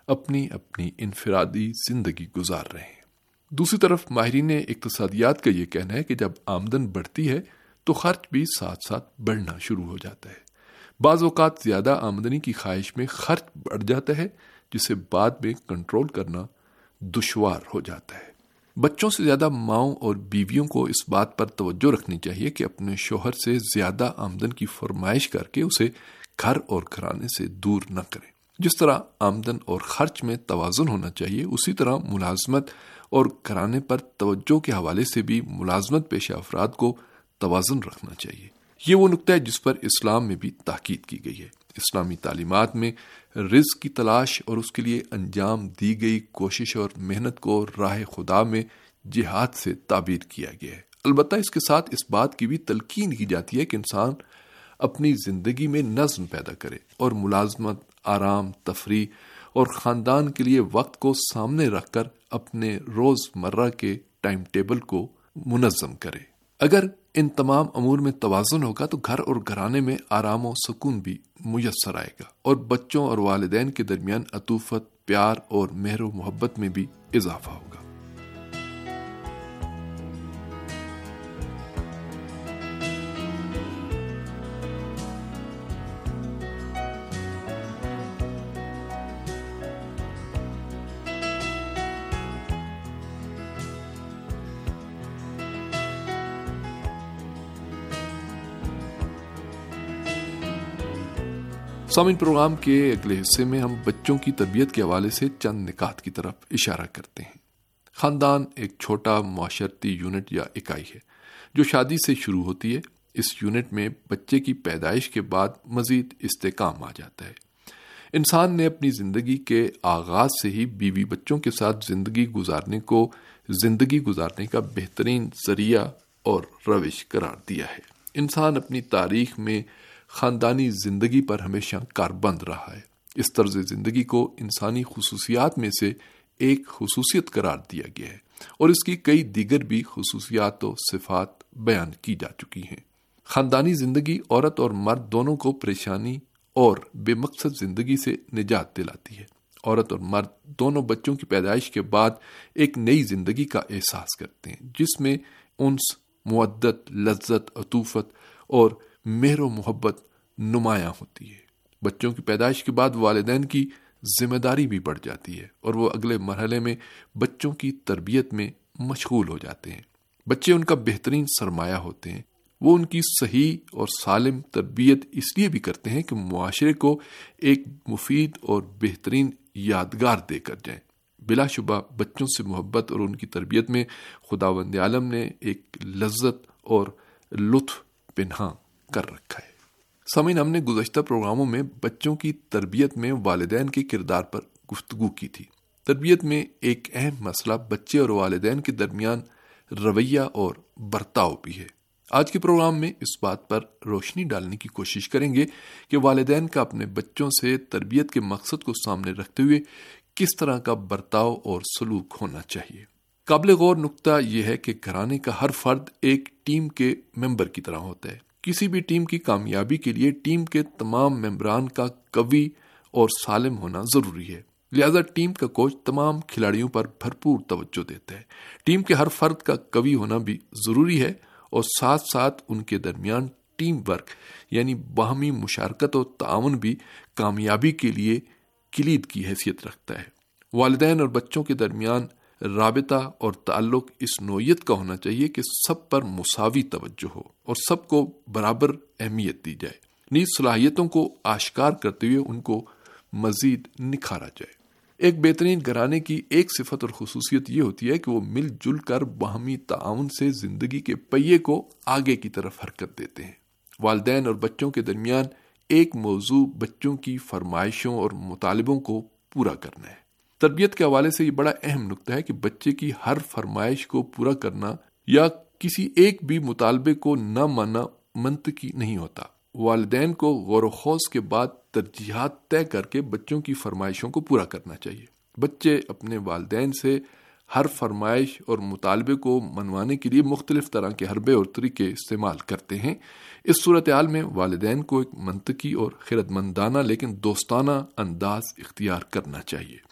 اپنی اپنی انفرادی زندگی گزار رہے ہیں۔ دوسری طرف ماہرین اقتصادیات کا یہ کہنا ہے کہ جب آمدن بڑھتی ہے تو خرچ بھی ساتھ ساتھ بڑھنا شروع ہو جاتا ہے۔ بعض اوقات زیادہ آمدنی کی خواہش میں خرچ بڑھ جاتا ہے، جسے بعد میں کنٹرول کرنا دشوار ہو جاتا ہے۔ بچوں سے زیادہ ماؤں اور بیویوں کو اس بات پر توجہ رکھنی چاہیے کہ اپنے شوہر سے زیادہ آمدن کی فرمائش کر کے اسے گھر اور گھرانے سے دور نہ کریں۔ جس طرح آمدن اور خرچ میں توازن ہونا چاہیے، اسی طرح ملازمت اور گھرانے پر توجہ کے حوالے سے بھی ملازمت پیشہ افراد کو توازن رکھنا چاہیے۔ یہ وہ نقطہ ہے جس پر اسلام میں بھی تاکید کی گئی ہے۔ اسلامی تعلیمات میں رزق کی تلاش اور اس کے لیے انجام دی گئی کوشش اور محنت کو راہ خدا میں جہاد سے تعبیر کیا گیا ہے۔ البتہ اس کے ساتھ اس بات کی بھی تلقین کی جاتی ہے کہ انسان اپنی زندگی میں نظم پیدا کرے اور ملازمت، آرام، تفریح اور خاندان کے لیے وقت کو سامنے رکھ کر اپنے روز مرہ کے ٹائم ٹیبل کو منظم کرے۔ اگر ان تمام امور میں توازن ہوگا تو گھر اور گھرانے میں آرام و سکون بھی میسر آئے گا اور بچوں اور والدین کے درمیان عطوفت، پیار اور مہر و محبت میں بھی اضافہ ہوگا۔ سامعین، پروگرام کے اگلے حصے میں ہم بچوں کی تربیت کے حوالے سے چند نکات کی طرف اشارہ کرتے ہیں۔ خاندان ایک چھوٹا معاشرتی یونٹ یا اکائی ہے جو شادی سے شروع ہوتی ہے۔ اس یونٹ میں بچے کی پیدائش کے بعد مزید استحکام آ جاتا ہے۔ انسان نے اپنی زندگی کے آغاز سے ہی بیوی بچوں کے ساتھ زندگی گزارنے کو زندگی گزارنے کا بہترین ذریعہ اور روش قرار دیا ہے۔ انسان اپنی تاریخ میں خاندانی زندگی پر ہمیشہ کاربند رہا ہے۔ اس طرز زندگی کو انسانی خصوصیات میں سے ایک خصوصیت قرار دیا گیا ہے اور اس کی کئی دیگر بھی خصوصیات و صفات بیان کی جا چکی ہیں۔ خاندانی زندگی عورت اور مرد دونوں کو پریشانی اور بے مقصد زندگی سے نجات دلاتی ہے۔ عورت اور مرد دونوں بچوں کی پیدائش کے بعد ایک نئی زندگی کا احساس کرتے ہیں جس میں انس، مودت، لذت، عطوفت اور مہر و محبت نمایاں ہوتی ہے۔ بچوں کی پیدائش کے بعد والدین کی ذمہ داری بھی بڑھ جاتی ہے اور وہ اگلے مرحلے میں بچوں کی تربیت میں مشغول ہو جاتے ہیں۔ بچے ان کا بہترین سرمایہ ہوتے ہیں۔ وہ ان کی صحیح اور سالم تربیت اس لیے بھی کرتے ہیں کہ معاشرے کو ایک مفید اور بہترین یادگار دے کر جائیں۔ بلا شبہ بچوں سے محبت اور ان کی تربیت میں خداوند عالم نے ایک لذت اور لطف پنہاں کر رکھا ہے۔ سامعین، ہم نے گزشتہ پروگراموں میں بچوں کی تربیت میں والدین کے کردار پر گفتگو کی تھی۔ تربیت میں ایک اہم مسئلہ بچے اور والدین کے درمیان رویہ اور برتاؤ بھی ہے۔ آج کے پروگرام میں اس بات پر روشنی ڈالنے کی کوشش کریں گے کہ والدین کا اپنے بچوں سے تربیت کے مقصد کو سامنے رکھتے ہوئے کس طرح کا برتاؤ اور سلوک ہونا چاہیے۔ قابل غور نقطہ یہ ہے کہ گھرانے کا ہر فرد ایک ٹیم کے ممبر کی طرح ہوتا ہے۔ کسی بھی ٹیم کی کامیابی کے لیے ٹیم کے تمام ممبران کا قوی اور سالم ہونا ضروری ہے۔ لہذا ٹیم کا کوچ تمام کھلاڑیوں پر بھرپور توجہ دیتا ہے۔ ٹیم کے ہر فرد کا قوی ہونا بھی ضروری ہے اور ساتھ ساتھ ان کے درمیان ٹیم ورک یعنی باہمی مشارکت اور تعاون بھی کامیابی کے لیے کلید کی حیثیت رکھتا ہے۔ والدین اور بچوں کے درمیان رابطہ اور تعلق اس نوعیت کا ہونا چاہیے کہ سب پر مساوی توجہ ہو اور سب کو برابر اہمیت دی جائے۔ نیز صلاحیتوں کو آشکار کرتے ہوئے ان کو مزید نکھارا جائے۔ ایک بہترین گھرانے کی ایک صفت اور خصوصیت یہ ہوتی ہے کہ وہ مل جل کر باہمی تعاون سے زندگی کے پہیے کو آگے کی طرف حرکت دیتے ہیں۔ والدین اور بچوں کے درمیان ایک موضوع بچوں کی فرمائشوں اور مطالبوں کو پورا کرنا ہے۔ تربیت کے حوالے سے یہ بڑا اہم نقطہ ہے کہ بچے کی ہر فرمائش کو پورا کرنا یا کسی ایک بھی مطالبے کو نہ ماننا منطقی نہیں ہوتا۔ والدین کو غور و خوض کے بعد ترجیحات طے کر کے بچوں کی فرمائشوں کو پورا کرنا چاہیے۔ بچے اپنے والدین سے ہر فرمائش اور مطالبے کو منوانے کے لیے مختلف طرح کے حربے اور طریقے استعمال کرتے ہیں۔ اس صورتحال میں والدین کو ایک منطقی اور خردمندانہ لیکن دوستانہ انداز اختیار کرنا چاہیے۔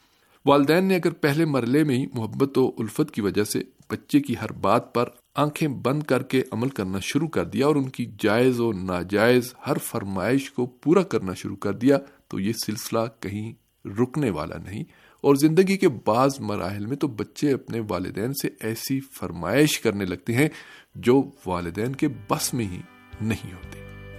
والدین نے اگر پہلے مرحلے میں ہی محبت و الفت کی وجہ سے بچے کی ہر بات پر آنکھیں بند کر کے عمل کرنا شروع کر دیا اور ان کی جائز و ناجائز ہر فرمائش کو پورا کرنا شروع کر دیا تو یہ سلسلہ کہیں رکنے والا نہیں، اور زندگی کے بعض مراحل میں تو بچے اپنے والدین سے ایسی فرمائش کرنے لگتے ہیں جو والدین کے بس میں ہی نہیں ہوتی۔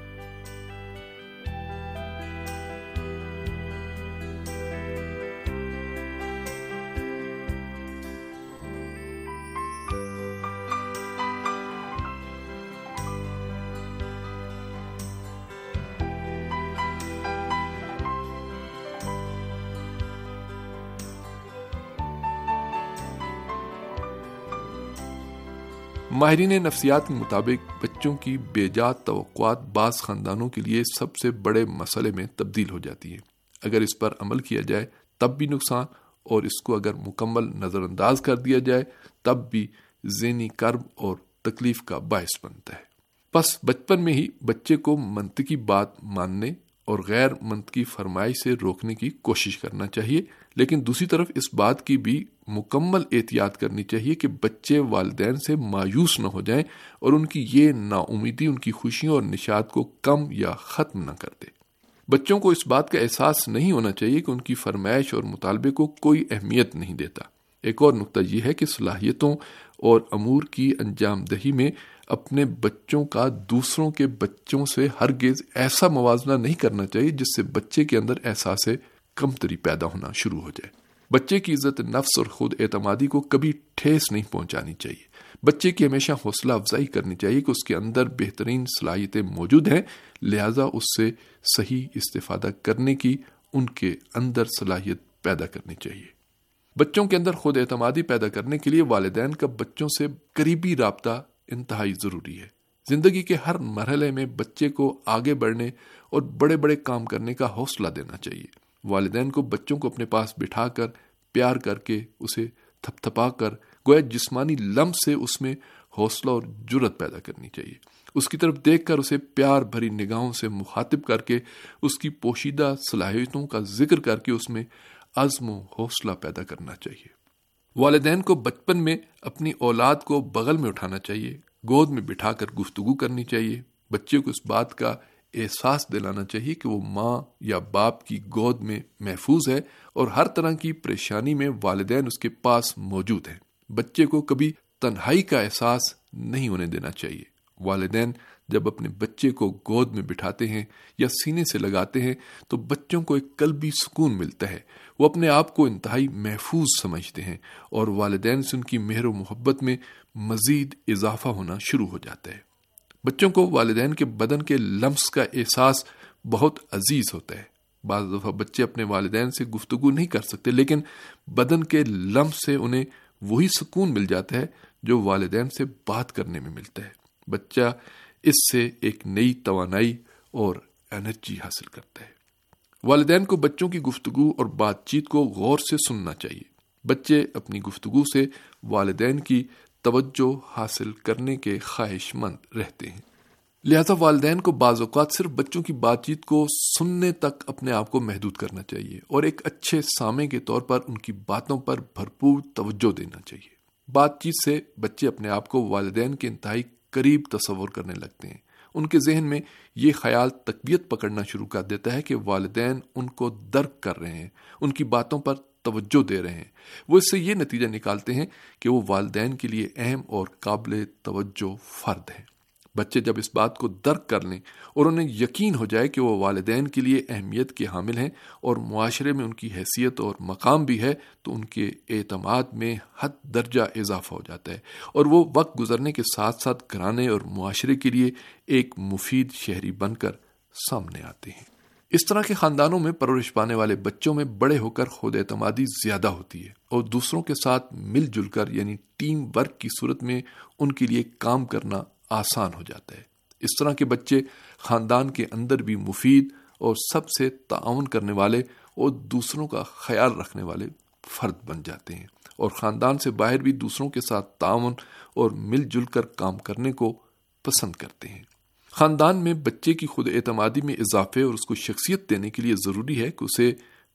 ماہرین نفسیات کے مطابق بچوں کی بے جا توقعات بعض خاندانوں کے لیے سب سے بڑے مسئلے میں تبدیل ہو جاتی ہیں۔ اگر اس پر عمل کیا جائے تب بھی نقصان، اور اس کو اگر مکمل نظر انداز کر دیا جائے تب بھی ذہنی کرب اور تکلیف کا باعث بنتا ہے۔ پس بچپن میں ہی بچے کو منطقی بات ماننے اور غیر منطقی فرمائش سے روکنے کی کوشش کرنا چاہیے، لیکن دوسری طرف اس بات کی بھی مکمل احتیاط کرنی چاہیے کہ بچے والدین سے مایوس نہ ہو جائیں اور ان کی یہ نا امیدی ان کی خوشیوں اور نشاط کو کم یا ختم نہ کر دے۔ بچوں کو اس بات کا احساس نہیں ہونا چاہیے کہ ان کی فرمائش اور مطالبے کو کوئی اہمیت نہیں دیتا۔ ایک اور نقطہ یہ ہے کہ صلاحیتوں اور امور کی انجام دہی میں اپنے بچوں کا دوسروں کے بچوں سے ہرگز ایسا موازنہ نہیں کرنا چاہیے جس سے بچے کے اندر احساس کمتری پیدا ہونا شروع ہو جائے۔ بچے کی عزت نفس اور خود اعتمادی کو کبھی ٹھیس نہیں پہنچانی چاہیے۔ بچے کی ہمیشہ حوصلہ افزائی کرنی چاہیے کہ اس کے اندر بہترین صلاحیتیں موجود ہیں، لہذا اس سے صحیح استفادہ کرنے کی ان کے اندر صلاحیت پیدا کرنی چاہیے۔ بچوں کے اندر خود اعتمادی پیدا کرنے کے لیے والدین کا بچوں سے قریبی رابطہ انتہائی ضروری ہے۔ زندگی کے ہر مرحلے میں بچے کو آگے بڑھنے اور بڑے بڑے کام کرنے کا حوصلہ دینا چاہیے۔ والدین کو بچوں کو اپنے پاس بٹھا کر پیار کر کے اسے تھپ تھپا کر گویا جسمانی لمس سے اس میں حوصلہ اور جرأت پیدا کرنی چاہیے۔ اس کی طرف دیکھ کر اسے پیار بھری نگاہوں سے مخاطب کر کے اس کی پوشیدہ صلاحیتوں کا ذکر کر کے اس میں عزم و حوصلہ پیدا کرنا چاہیے۔ والدین کو بچپن میں اپنی اولاد کو بغل میں اٹھانا چاہیے، گود میں بٹھا کر گفتگو کرنی چاہیے۔ بچے کو اس بات کا احساس دلانا چاہیے کہ وہ ماں یا باپ کی گود میں محفوظ ہے اور ہر طرح کی پریشانی میں والدین اس کے پاس موجود ہیں۔ بچے کو کبھی تنہائی کا احساس نہیں ہونے دینا چاہیے۔ والدین جب اپنے بچے کو گود میں بٹھاتے ہیں یا سینے سے لگاتے ہیں تو بچوں کو ایک قلبی سکون ملتا ہے، وہ اپنے آپ کو انتہائی محفوظ سمجھتے ہیں اور والدین سے ان کی مہر و محبت میں مزید اضافہ ہونا شروع ہو جاتا ہے۔ بچوں کو والدین کے بدن کے لمس کا احساس بہت عزیز ہوتا ہے۔ بعض دفعہ بچے اپنے والدین سے گفتگو نہیں کر سکتے، لیکن بدن کے لمس سے انہیں وہی سکون مل جاتا ہے جو والدین سے بات کرنے میں ملتا ہے۔ بچہ اس سے ایک نئی توانائی اور انرجی حاصل کرتا ہے۔ والدین کو بچوں کی گفتگو اور بات چیت کو غور سے سننا چاہیے۔ بچے اپنی گفتگو سے والدین کی توجہ حاصل کرنے کے خواہش مند رہتے ہیں، لہذا والدین کو بعض اوقات صرف بچوں کی بات چیت کو سننے تک اپنے آپ کو محدود کرنا چاہیے اور ایک اچھے سامع کے طور پر ان کی باتوں پر بھرپور توجہ دینا چاہیے۔ بات چیت سے بچے اپنے آپ کو والدین کے انتہائی قریب تصور کرنے لگتے ہیں۔ ان کے ذہن میں یہ خیال تقویت پکڑنا شروع کر دیتا ہے کہ والدین ان کو درک کر رہے ہیں، ان کی باتوں پر توجہ دے رہے ہیں۔ وہ اس سے یہ نتیجہ نکالتے ہیں کہ وہ والدین کے لیے اہم اور قابل توجہ فرد ہیں۔ بچے جب اس بات کو درک کر لیں اور انہیں یقین ہو جائے کہ وہ والدین کے لیے اہمیت کے حامل ہیں اور معاشرے میں ان کی حیثیت اور مقام بھی ہے، تو ان کے اعتماد میں حد درجہ اضافہ ہو جاتا ہے اور وہ وقت گزرنے کے ساتھ ساتھ گھرانے اور معاشرے کے لیے ایک مفید شہری بن کر سامنے آتے ہیں۔ اس طرح کے خاندانوں میں پرورش پانے والے بچوں میں بڑے ہو کر خود اعتمادی زیادہ ہوتی ہے اور دوسروں کے ساتھ مل جل کر یعنی ٹیم ورک کی صورت میں ان کے لیے کام کرنا آسان ہو جاتا ہے۔ اس طرح کے بچے خاندان کے اندر بھی مفید اور سب سے تعاون کرنے والے اور دوسروں کا خیال رکھنے والے فرد بن جاتے ہیں اور خاندان سے باہر بھی دوسروں کے ساتھ تعاون اور مل جل کر کام کرنے کو پسند کرتے ہیں۔ خاندان میں بچے کی خود اعتمادی میں اضافے اور اس کو شخصیت دینے کے لیے ضروری ہے کہ اسے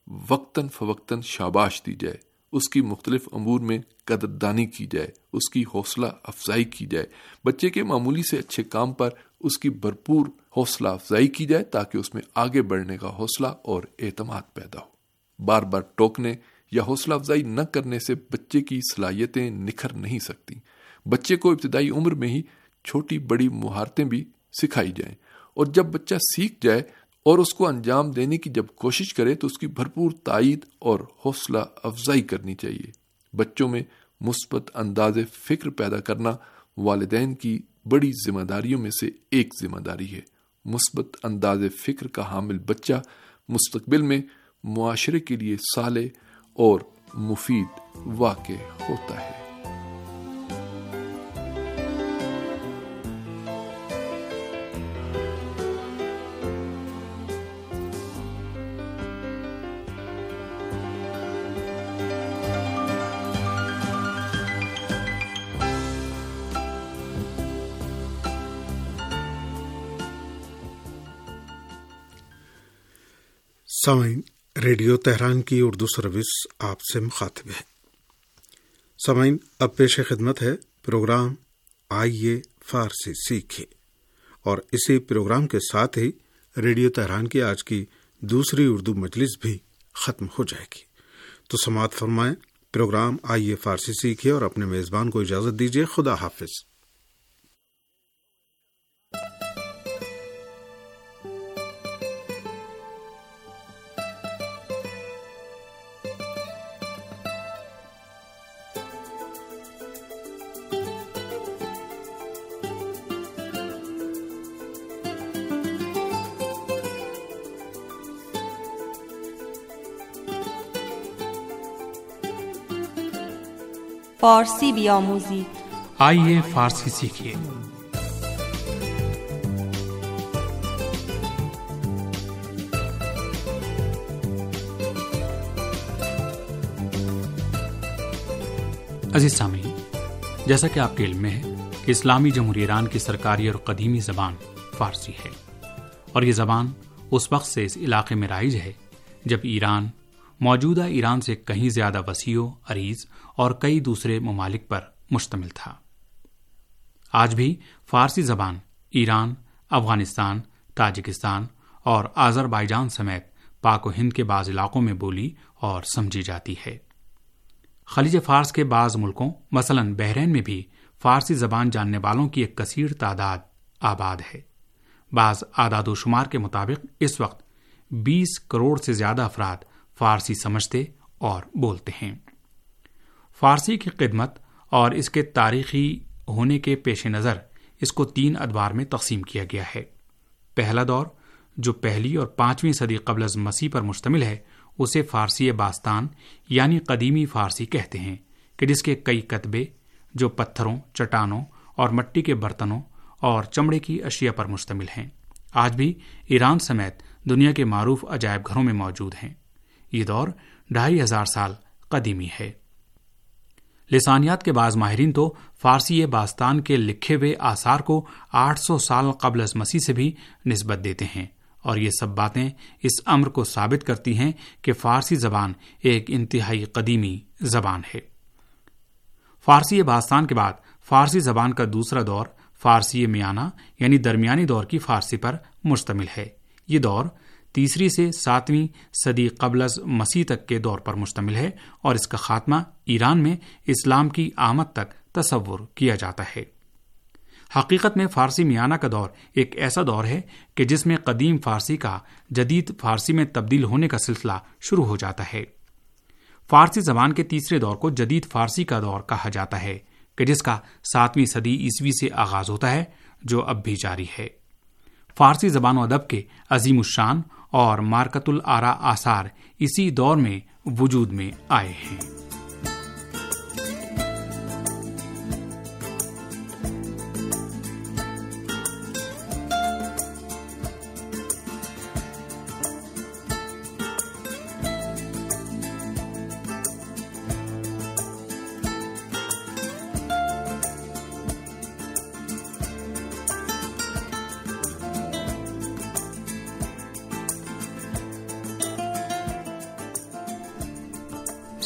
وقتاً فوقتاً شاباش دی جائے، اس کی مختلف امور میں قدردانی کی جائے، اس کی حوصلہ افزائی کی جائے، بچے کے معمولی سے اچھے کام پر اس کی بھرپور حوصلہ افزائی کی جائے تاکہ اس میں آگے بڑھنے کا حوصلہ اور اعتماد پیدا ہو۔ بار بار ٹوکنے یا حوصلہ افزائی نہ کرنے سے بچے کی صلاحیتیں نکھر نہیں سکتی۔ بچے کو ابتدائی عمر میں ہی چھوٹی بڑی مہارتیں بھی سکھائی جائیں، اور جب بچہ سیکھ جائے اور اس کو انجام دینے کی جب کوشش کرے تو اس کی بھرپور تائید اور حوصلہ افزائی کرنی چاہیے۔ بچوں میں مثبت انداز فکر پیدا کرنا والدین کی بڑی ذمہ داریوں میں سے ایک ذمہ داری ہے۔ مثبت انداز فکر کا حامل بچہ مستقبل میں معاشرے کے لیے صالح اور مفید واقع ہوتا ہے۔ سامعین، ریڈیو تہران کی اردو سروس آپ سے مخاطب ہے۔ سامعین، اب پیش خدمت ہے پروگرام آئیے فارسی سیکھیں، اور اسی پروگرام کے ساتھ ہی ریڈیو تہران کی آج کی دوسری اردو مجلس بھی ختم ہو جائے گی۔ تو سماعت فرمائیں پروگرام آئیے فارسی سیکھیں اور اپنے میزبان کو اجازت دیجیے۔ خدا حافظ۔ فارسی بیاموزید، آئیے فارسی سیکھیے۔ عزیز سامعین، جیسا کہ آپ کے علم میں ہے کہ اسلامی جمہوریہ ایران کی سرکاری اور قدیمی زبان فارسی ہے، اور یہ زبان اس وقت سے اس علاقے میں رائج ہے جب ایران موجودہ ایران سے کہیں زیادہ وسیع و عریض اور کئی دوسرے ممالک پر مشتمل تھا۔ آج بھی فارسی زبان ایران، افغانستان، تاجکستان اور آذربائیجان سمیت پاک و ہند کے بعض علاقوں میں بولی اور سمجھی جاتی ہے۔ خلیج فارس کے بعض ملکوں مثلاً بحرین میں بھی فارسی زبان جاننے والوں کی ایک کثیر تعداد آباد ہے۔ بعض اعداد و شمار کے مطابق اس وقت بیس کروڑ سے زیادہ افراد فارسی سمجھتے اور بولتے ہیں۔ فارسی کی خدمت اور اس کے تاریخی ہونے کے پیش نظر اس کو تین ادوار میں تقسیم کیا گیا ہے۔ پہلا دور جو پہلی اور پانچویں صدی قبل از مسیح پر مشتمل ہے اسے فارسی باستان یعنی قدیمی فارسی کہتے ہیں، کہ جس کے کئی کتبے جو پتھروں، چٹانوں اور مٹی کے برتنوں اور چمڑے کی اشیاء پر مشتمل ہیں، آج بھی ایران سمیت دنیا کے معروف عجائب گھروں میں موجود ہیں۔ یہ دور ڈھائی ہزار سال قدیمی ہے۔ لسانیات کے بعض ماہرین تو فارسی باستان کے لکھے ہوئے آثار کو آٹھ سو سال قبل از مسیح سے بھی نسبت دیتے ہیں، اور یہ سب باتیں اس امر کو ثابت کرتی ہیں کہ فارسی زبان ایک انتہائی قدیمی زبان ہے۔ فارسی باستان کے بعد فارسی زبان کا دوسرا دور فارسی میانہ یعنی درمیانی دور کی فارسی پر مشتمل ہے۔ یہ دور تیسری سے ساتویں صدی قبل از مسیح تک کے دور پر مشتمل ہے، اور اس کا خاتمہ ایران میں اسلام کی آمد تک تصور کیا جاتا ہے۔ حقیقت میں فارسی میانہ کا دور ایک ایسا دور ہے کہ جس میں قدیم فارسی کا جدید فارسی میں تبدیل ہونے کا سلسلہ شروع ہو جاتا ہے۔ فارسی زبان کے تیسرے دور کو جدید فارسی کا دور کہا جاتا ہے، کہ جس کا ساتویں صدی عیسوی سے آغاز ہوتا ہے، جو اب بھی جاری ہے۔ فارسی زبان و ادب کے عظیم الشان اور مارکت الآراء آثار اسی دور میں وجود میں آئے ہیں۔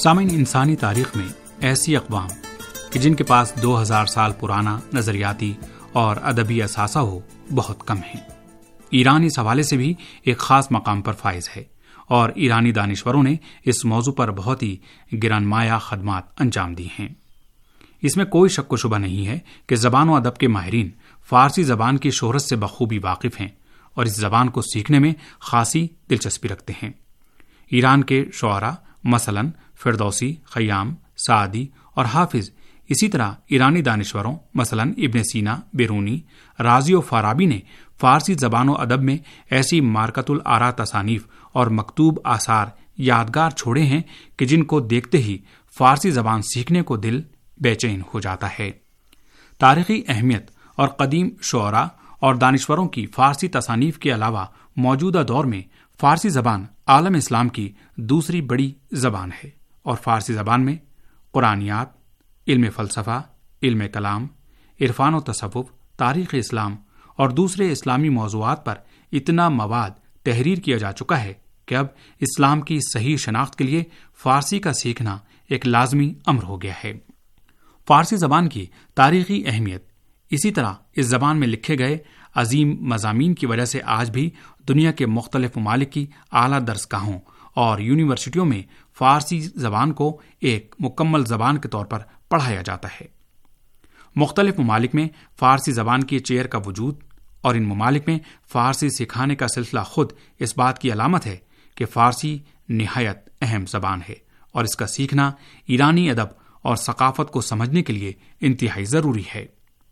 سامعین، انسانی تاریخ میں ایسی اقوام کہ جن کے پاس دو ہزار سال پرانا نظریاتی اور ادبی اثاثہ ہو بہت کم ہیں۔ ایران اس حوالے سے بھی ایک خاص مقام پر فائز ہے، اور ایرانی دانشوروں نے اس موضوع پر بہت ہی گرانمایہ خدمات انجام دی ہیں۔ اس میں کوئی شک و شبہ نہیں ہے کہ زبان و ادب کے ماہرین فارسی زبان کی شہرت سے بخوبی واقف ہیں اور اس زبان کو سیکھنے میں خاصی دلچسپی رکھتے ہیں۔ ایران کے شعراء مثلاً فردوسی، خیام، سعدی اور حافظ، اسی طرح ایرانی دانشوروں مثلاً ابن سینا، بیرونی، رازی و فارابی نے فارسی زبان و ادب میں ایسی مارکت الآراء تصانیف اور مکتوب آثار یادگار چھوڑے ہیں کہ جن کو دیکھتے ہی فارسی زبان سیکھنے کو دل بے چین ہو جاتا ہے۔ تاریخی اہمیت اور قدیم شعراء اور دانشوروں کی فارسی تصانیف کے علاوہ موجودہ دور میں فارسی زبان عالم اسلام کی دوسری بڑی زبان ہے، اور فارسی زبان میں قرآنیات، علم فلسفہ، علم کلام، عرفان و تصوف، تاریخ اسلام اور دوسرے اسلامی موضوعات پر اتنا مواد تحریر کیا جا چکا ہے کہ اب اسلام کی صحیح شناخت کے لیے فارسی کا سیکھنا ایک لازمی امر ہو گیا ہے۔ فارسی زبان کی تاریخی اہمیت، اسی طرح اس زبان میں لکھے گئے عظیم مضامین کی وجہ سے آج بھی دنیا کے مختلف ممالک کی اعلیٰ درسگاہوں اور یونیورسٹیوں میں فارسی زبان کو ایک مکمل زبان کے طور پر پڑھایا جاتا ہے۔ مختلف ممالک میں فارسی زبان کی چیئر کا وجود اور ان ممالک میں فارسی سکھانے کا سلسلہ خود اس بات کی علامت ہے کہ فارسی نہایت اہم زبان ہے، اور اس کا سیکھنا ایرانی ادب اور ثقافت کو سمجھنے کے لیے انتہائی ضروری ہے۔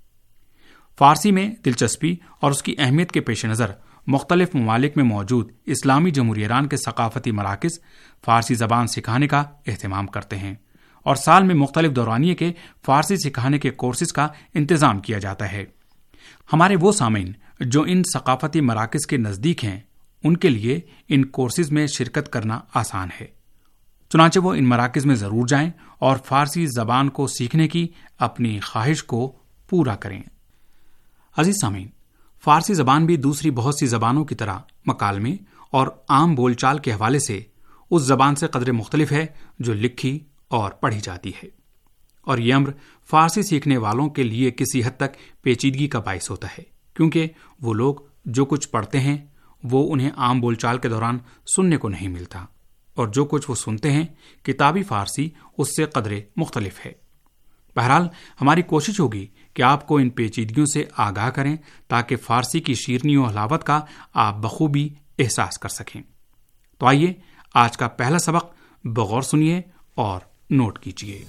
فارسی میں دلچسپی اور اس کی اہمیت کے پیش نظر مختلف ممالک میں موجود اسلامی جمہوریہ ایران کے ثقافتی مراکز فارسی زبان سکھانے کا اہتمام کرتے ہیں، اور سال میں مختلف دورانیے کے فارسی سکھانے کے کورسز کا انتظام کیا جاتا ہے۔ ہمارے وہ سامعین جو ان ثقافتی مراکز کے نزدیک ہیں، ان کے لیے ان کورسز میں شرکت کرنا آسان ہے، چنانچہ وہ ان مراکز میں ضرور جائیں اور فارسی زبان کو سیکھنے کی اپنی خواہش کو پورا کریں۔ عزیز سامعین، فارسی زبان بھی دوسری بہت سی زبانوں کی طرح مکالمے اور عام بول چال کے حوالے سے اس زبان سے قدرے مختلف ہے جو لکھی اور پڑھی جاتی ہے، اور یہ امر فارسی سیکھنے والوں کے لیے کسی حد تک پیچیدگی کا باعث ہوتا ہے، کیونکہ وہ لوگ جو کچھ پڑھتے ہیں وہ انہیں عام بول چال کے دوران سننے کو نہیں ملتا، اور جو کچھ وہ سنتے ہیں کتابی فارسی اس سے قدرے مختلف ہے۔ بہرحال ہماری کوشش ہوگی کہ آپ کو ان پیچیدگیوں سے آگاہ کریں تاکہ فارسی کی شیرینی و حلاوت کا آپ بخوبی احساس کر سکیں۔ تو آئیے آج کا پہلا سبق بغور سنیے اور نوٹ کیجیے۔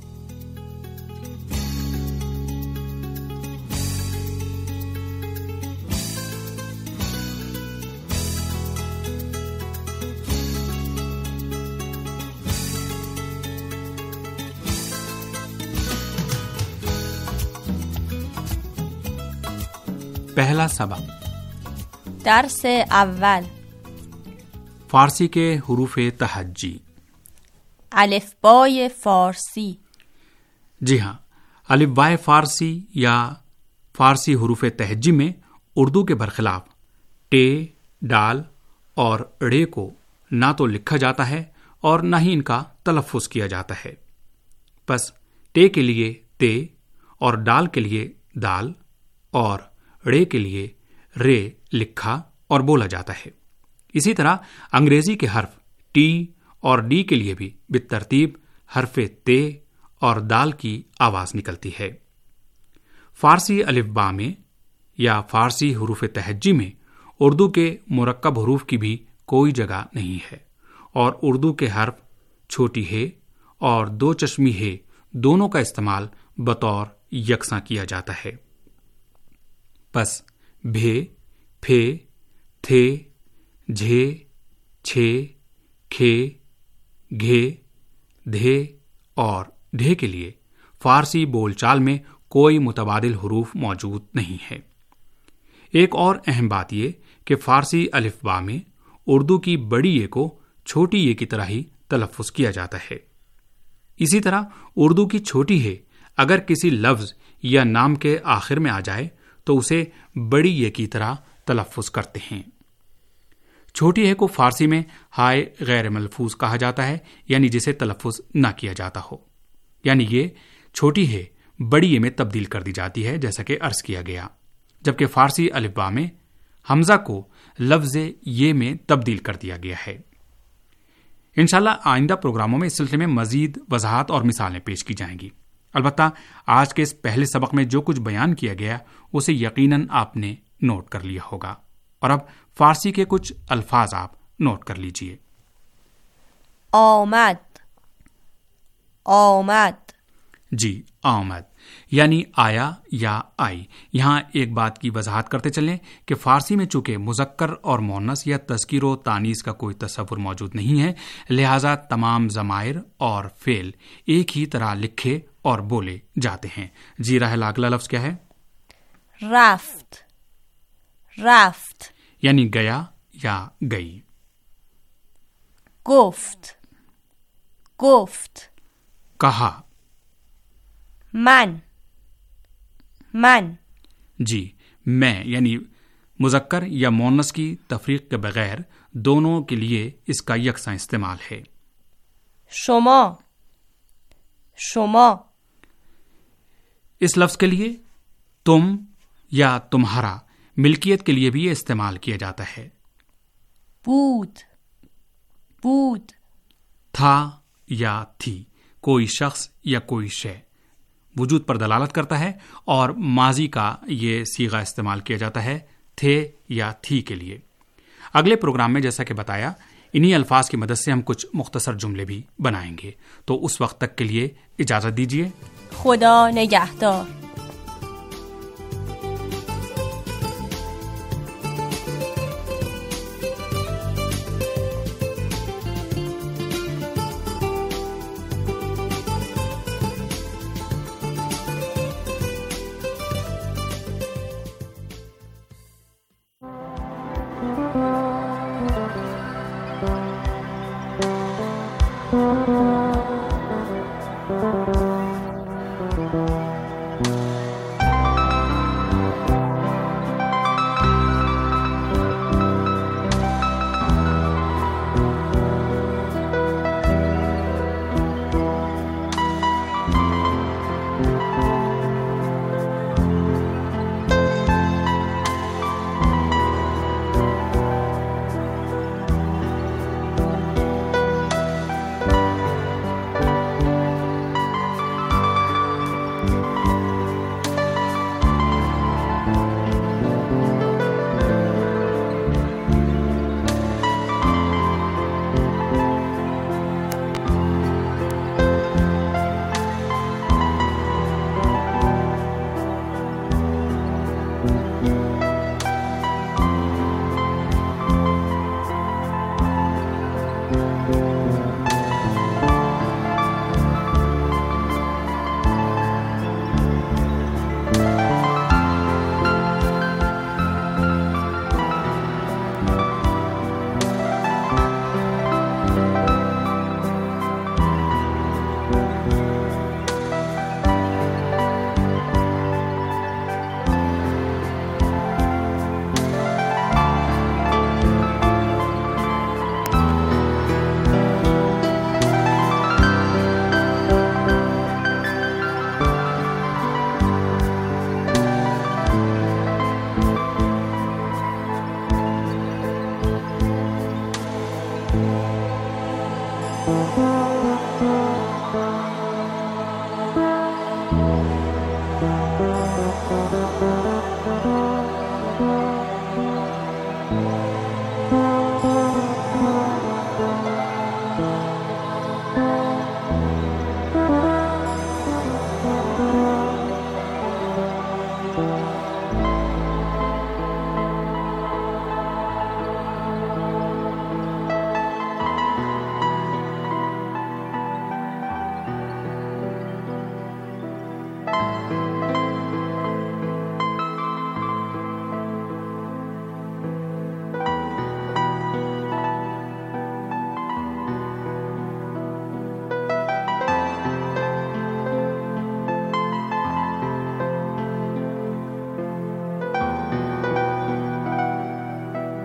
پہلا سبق، درس اول، فارسی کے حروف تہجی۔ الف بای فارسی۔ جی ہاں، الف بائے فارسی یا فارسی حروف تہجی میں اردو کے برخلاف ٹے، ڈال اور ڑے کو نہ تو لکھا جاتا ہے اور نہ ہی ان کا تلفظ کیا جاتا ہے۔ بس ٹے کے لیے تے اور ڈال کے لیے دال اور ڑے کے لیے رے لکھا اور بولا جاتا ہے۔ اسی طرح انگریزی کے حرف ٹی اور ڈی کے لیے بھی بالترتیب حرف تے اور دال کی آواز نکلتی ہے۔ فارسی الف با میں یا فارسی حروف تہجی میں اردو کے مرکب حروف کی بھی کوئی جگہ نہیں ہے، اور اردو کے حرف چھوٹی ہے اور دو چشمی ہے دونوں کا استعمال بطور یکساں کیا جاتا ہے۔ بس بھے، پھے، تھے، جھے، چھے، کھے، گھے، دھے اور ڈھے کے لیے فارسی بول چال میں کوئی متبادل حروف موجود نہیں ہے۔ ایک اور اہم بات یہ کہ فارسی الف با میں اردو کی بڑی اے کو چھوٹی اے کی طرح ہی تلفظ کیا جاتا ہے۔ اسی طرح اردو کی چھوٹی ہے اگر کسی لفظ یا نام کے آخر میں آ جائے تو اسے بڑی اے کی طرح تلفظ کرتے ہیں۔ چھوٹی ہے کو فارسی میں ہائے غیر ملفوظ کہا جاتا ہے، یعنی جسے تلفظ نہ کیا جاتا ہو، یعنی یہ چھوٹی ہے بڑی یہ میں تبدیل کر دی جاتی ہے جیسا کہ عرض کیا گیا، جبکہ فارسی الف با میں حمزہ کو لفظ یہ میں تبدیل کر دیا گیا ہے۔ انشاءاللہ آئندہ پروگراموں میں اس سلسلے میں مزید وضاحت اور مثالیں پیش کی جائیں گی۔ البتہ آج کے اس پہلے سبق میں جو کچھ بیان کیا گیا اسے یقیناً آپ نے نوٹ کر لیا ہوگا، اور اب فارسی کے کچھ الفاظ آپ نوٹ کر لیجئے۔ آمد، آمد، جی آمد یعنی آیا یا آئی۔ یہاں ایک بات کی وضاحت کرتے چلیں کہ فارسی میں چونکہ مذکر اور مؤنث یا تذکیر و تانیث کا کوئی تصور موجود نہیں ہے، لہذا تمام ضمائر اور فعل ایک ہی طرح لکھے اور بولے جاتے ہیں۔ جی راہ اگلا لفظ کیا ہے؟ رفت، رفت یعنی گیا یا گئی۔ گفت، گفت کہا۔ من، من جی میں یعنی مذکر یا مؤنث کی تفریق کے بغیر دونوں کے لیے اس کا یکساں استعمال ہے۔ شما، شما اس لفظ کے لیے تم یا تمہارا ملکیت کے لیے بھی یہ استعمال کیا جاتا ہے۔ بود، بود تھا یا تھی، کوئی شخص یا کوئی شے وجود پر دلالت کرتا ہے، اور ماضی کا یہ صیغہ استعمال کیا جاتا ہے تھے یا تھی کے لیے۔ اگلے پروگرام میں جیسا کہ بتایا انہی الفاظ کی مدد سے ہم کچھ مختصر جملے بھی بنائیں گے، تو اس وقت تک کے لیے اجازت دیجیے۔ خدا نگہدار۔ Thank you.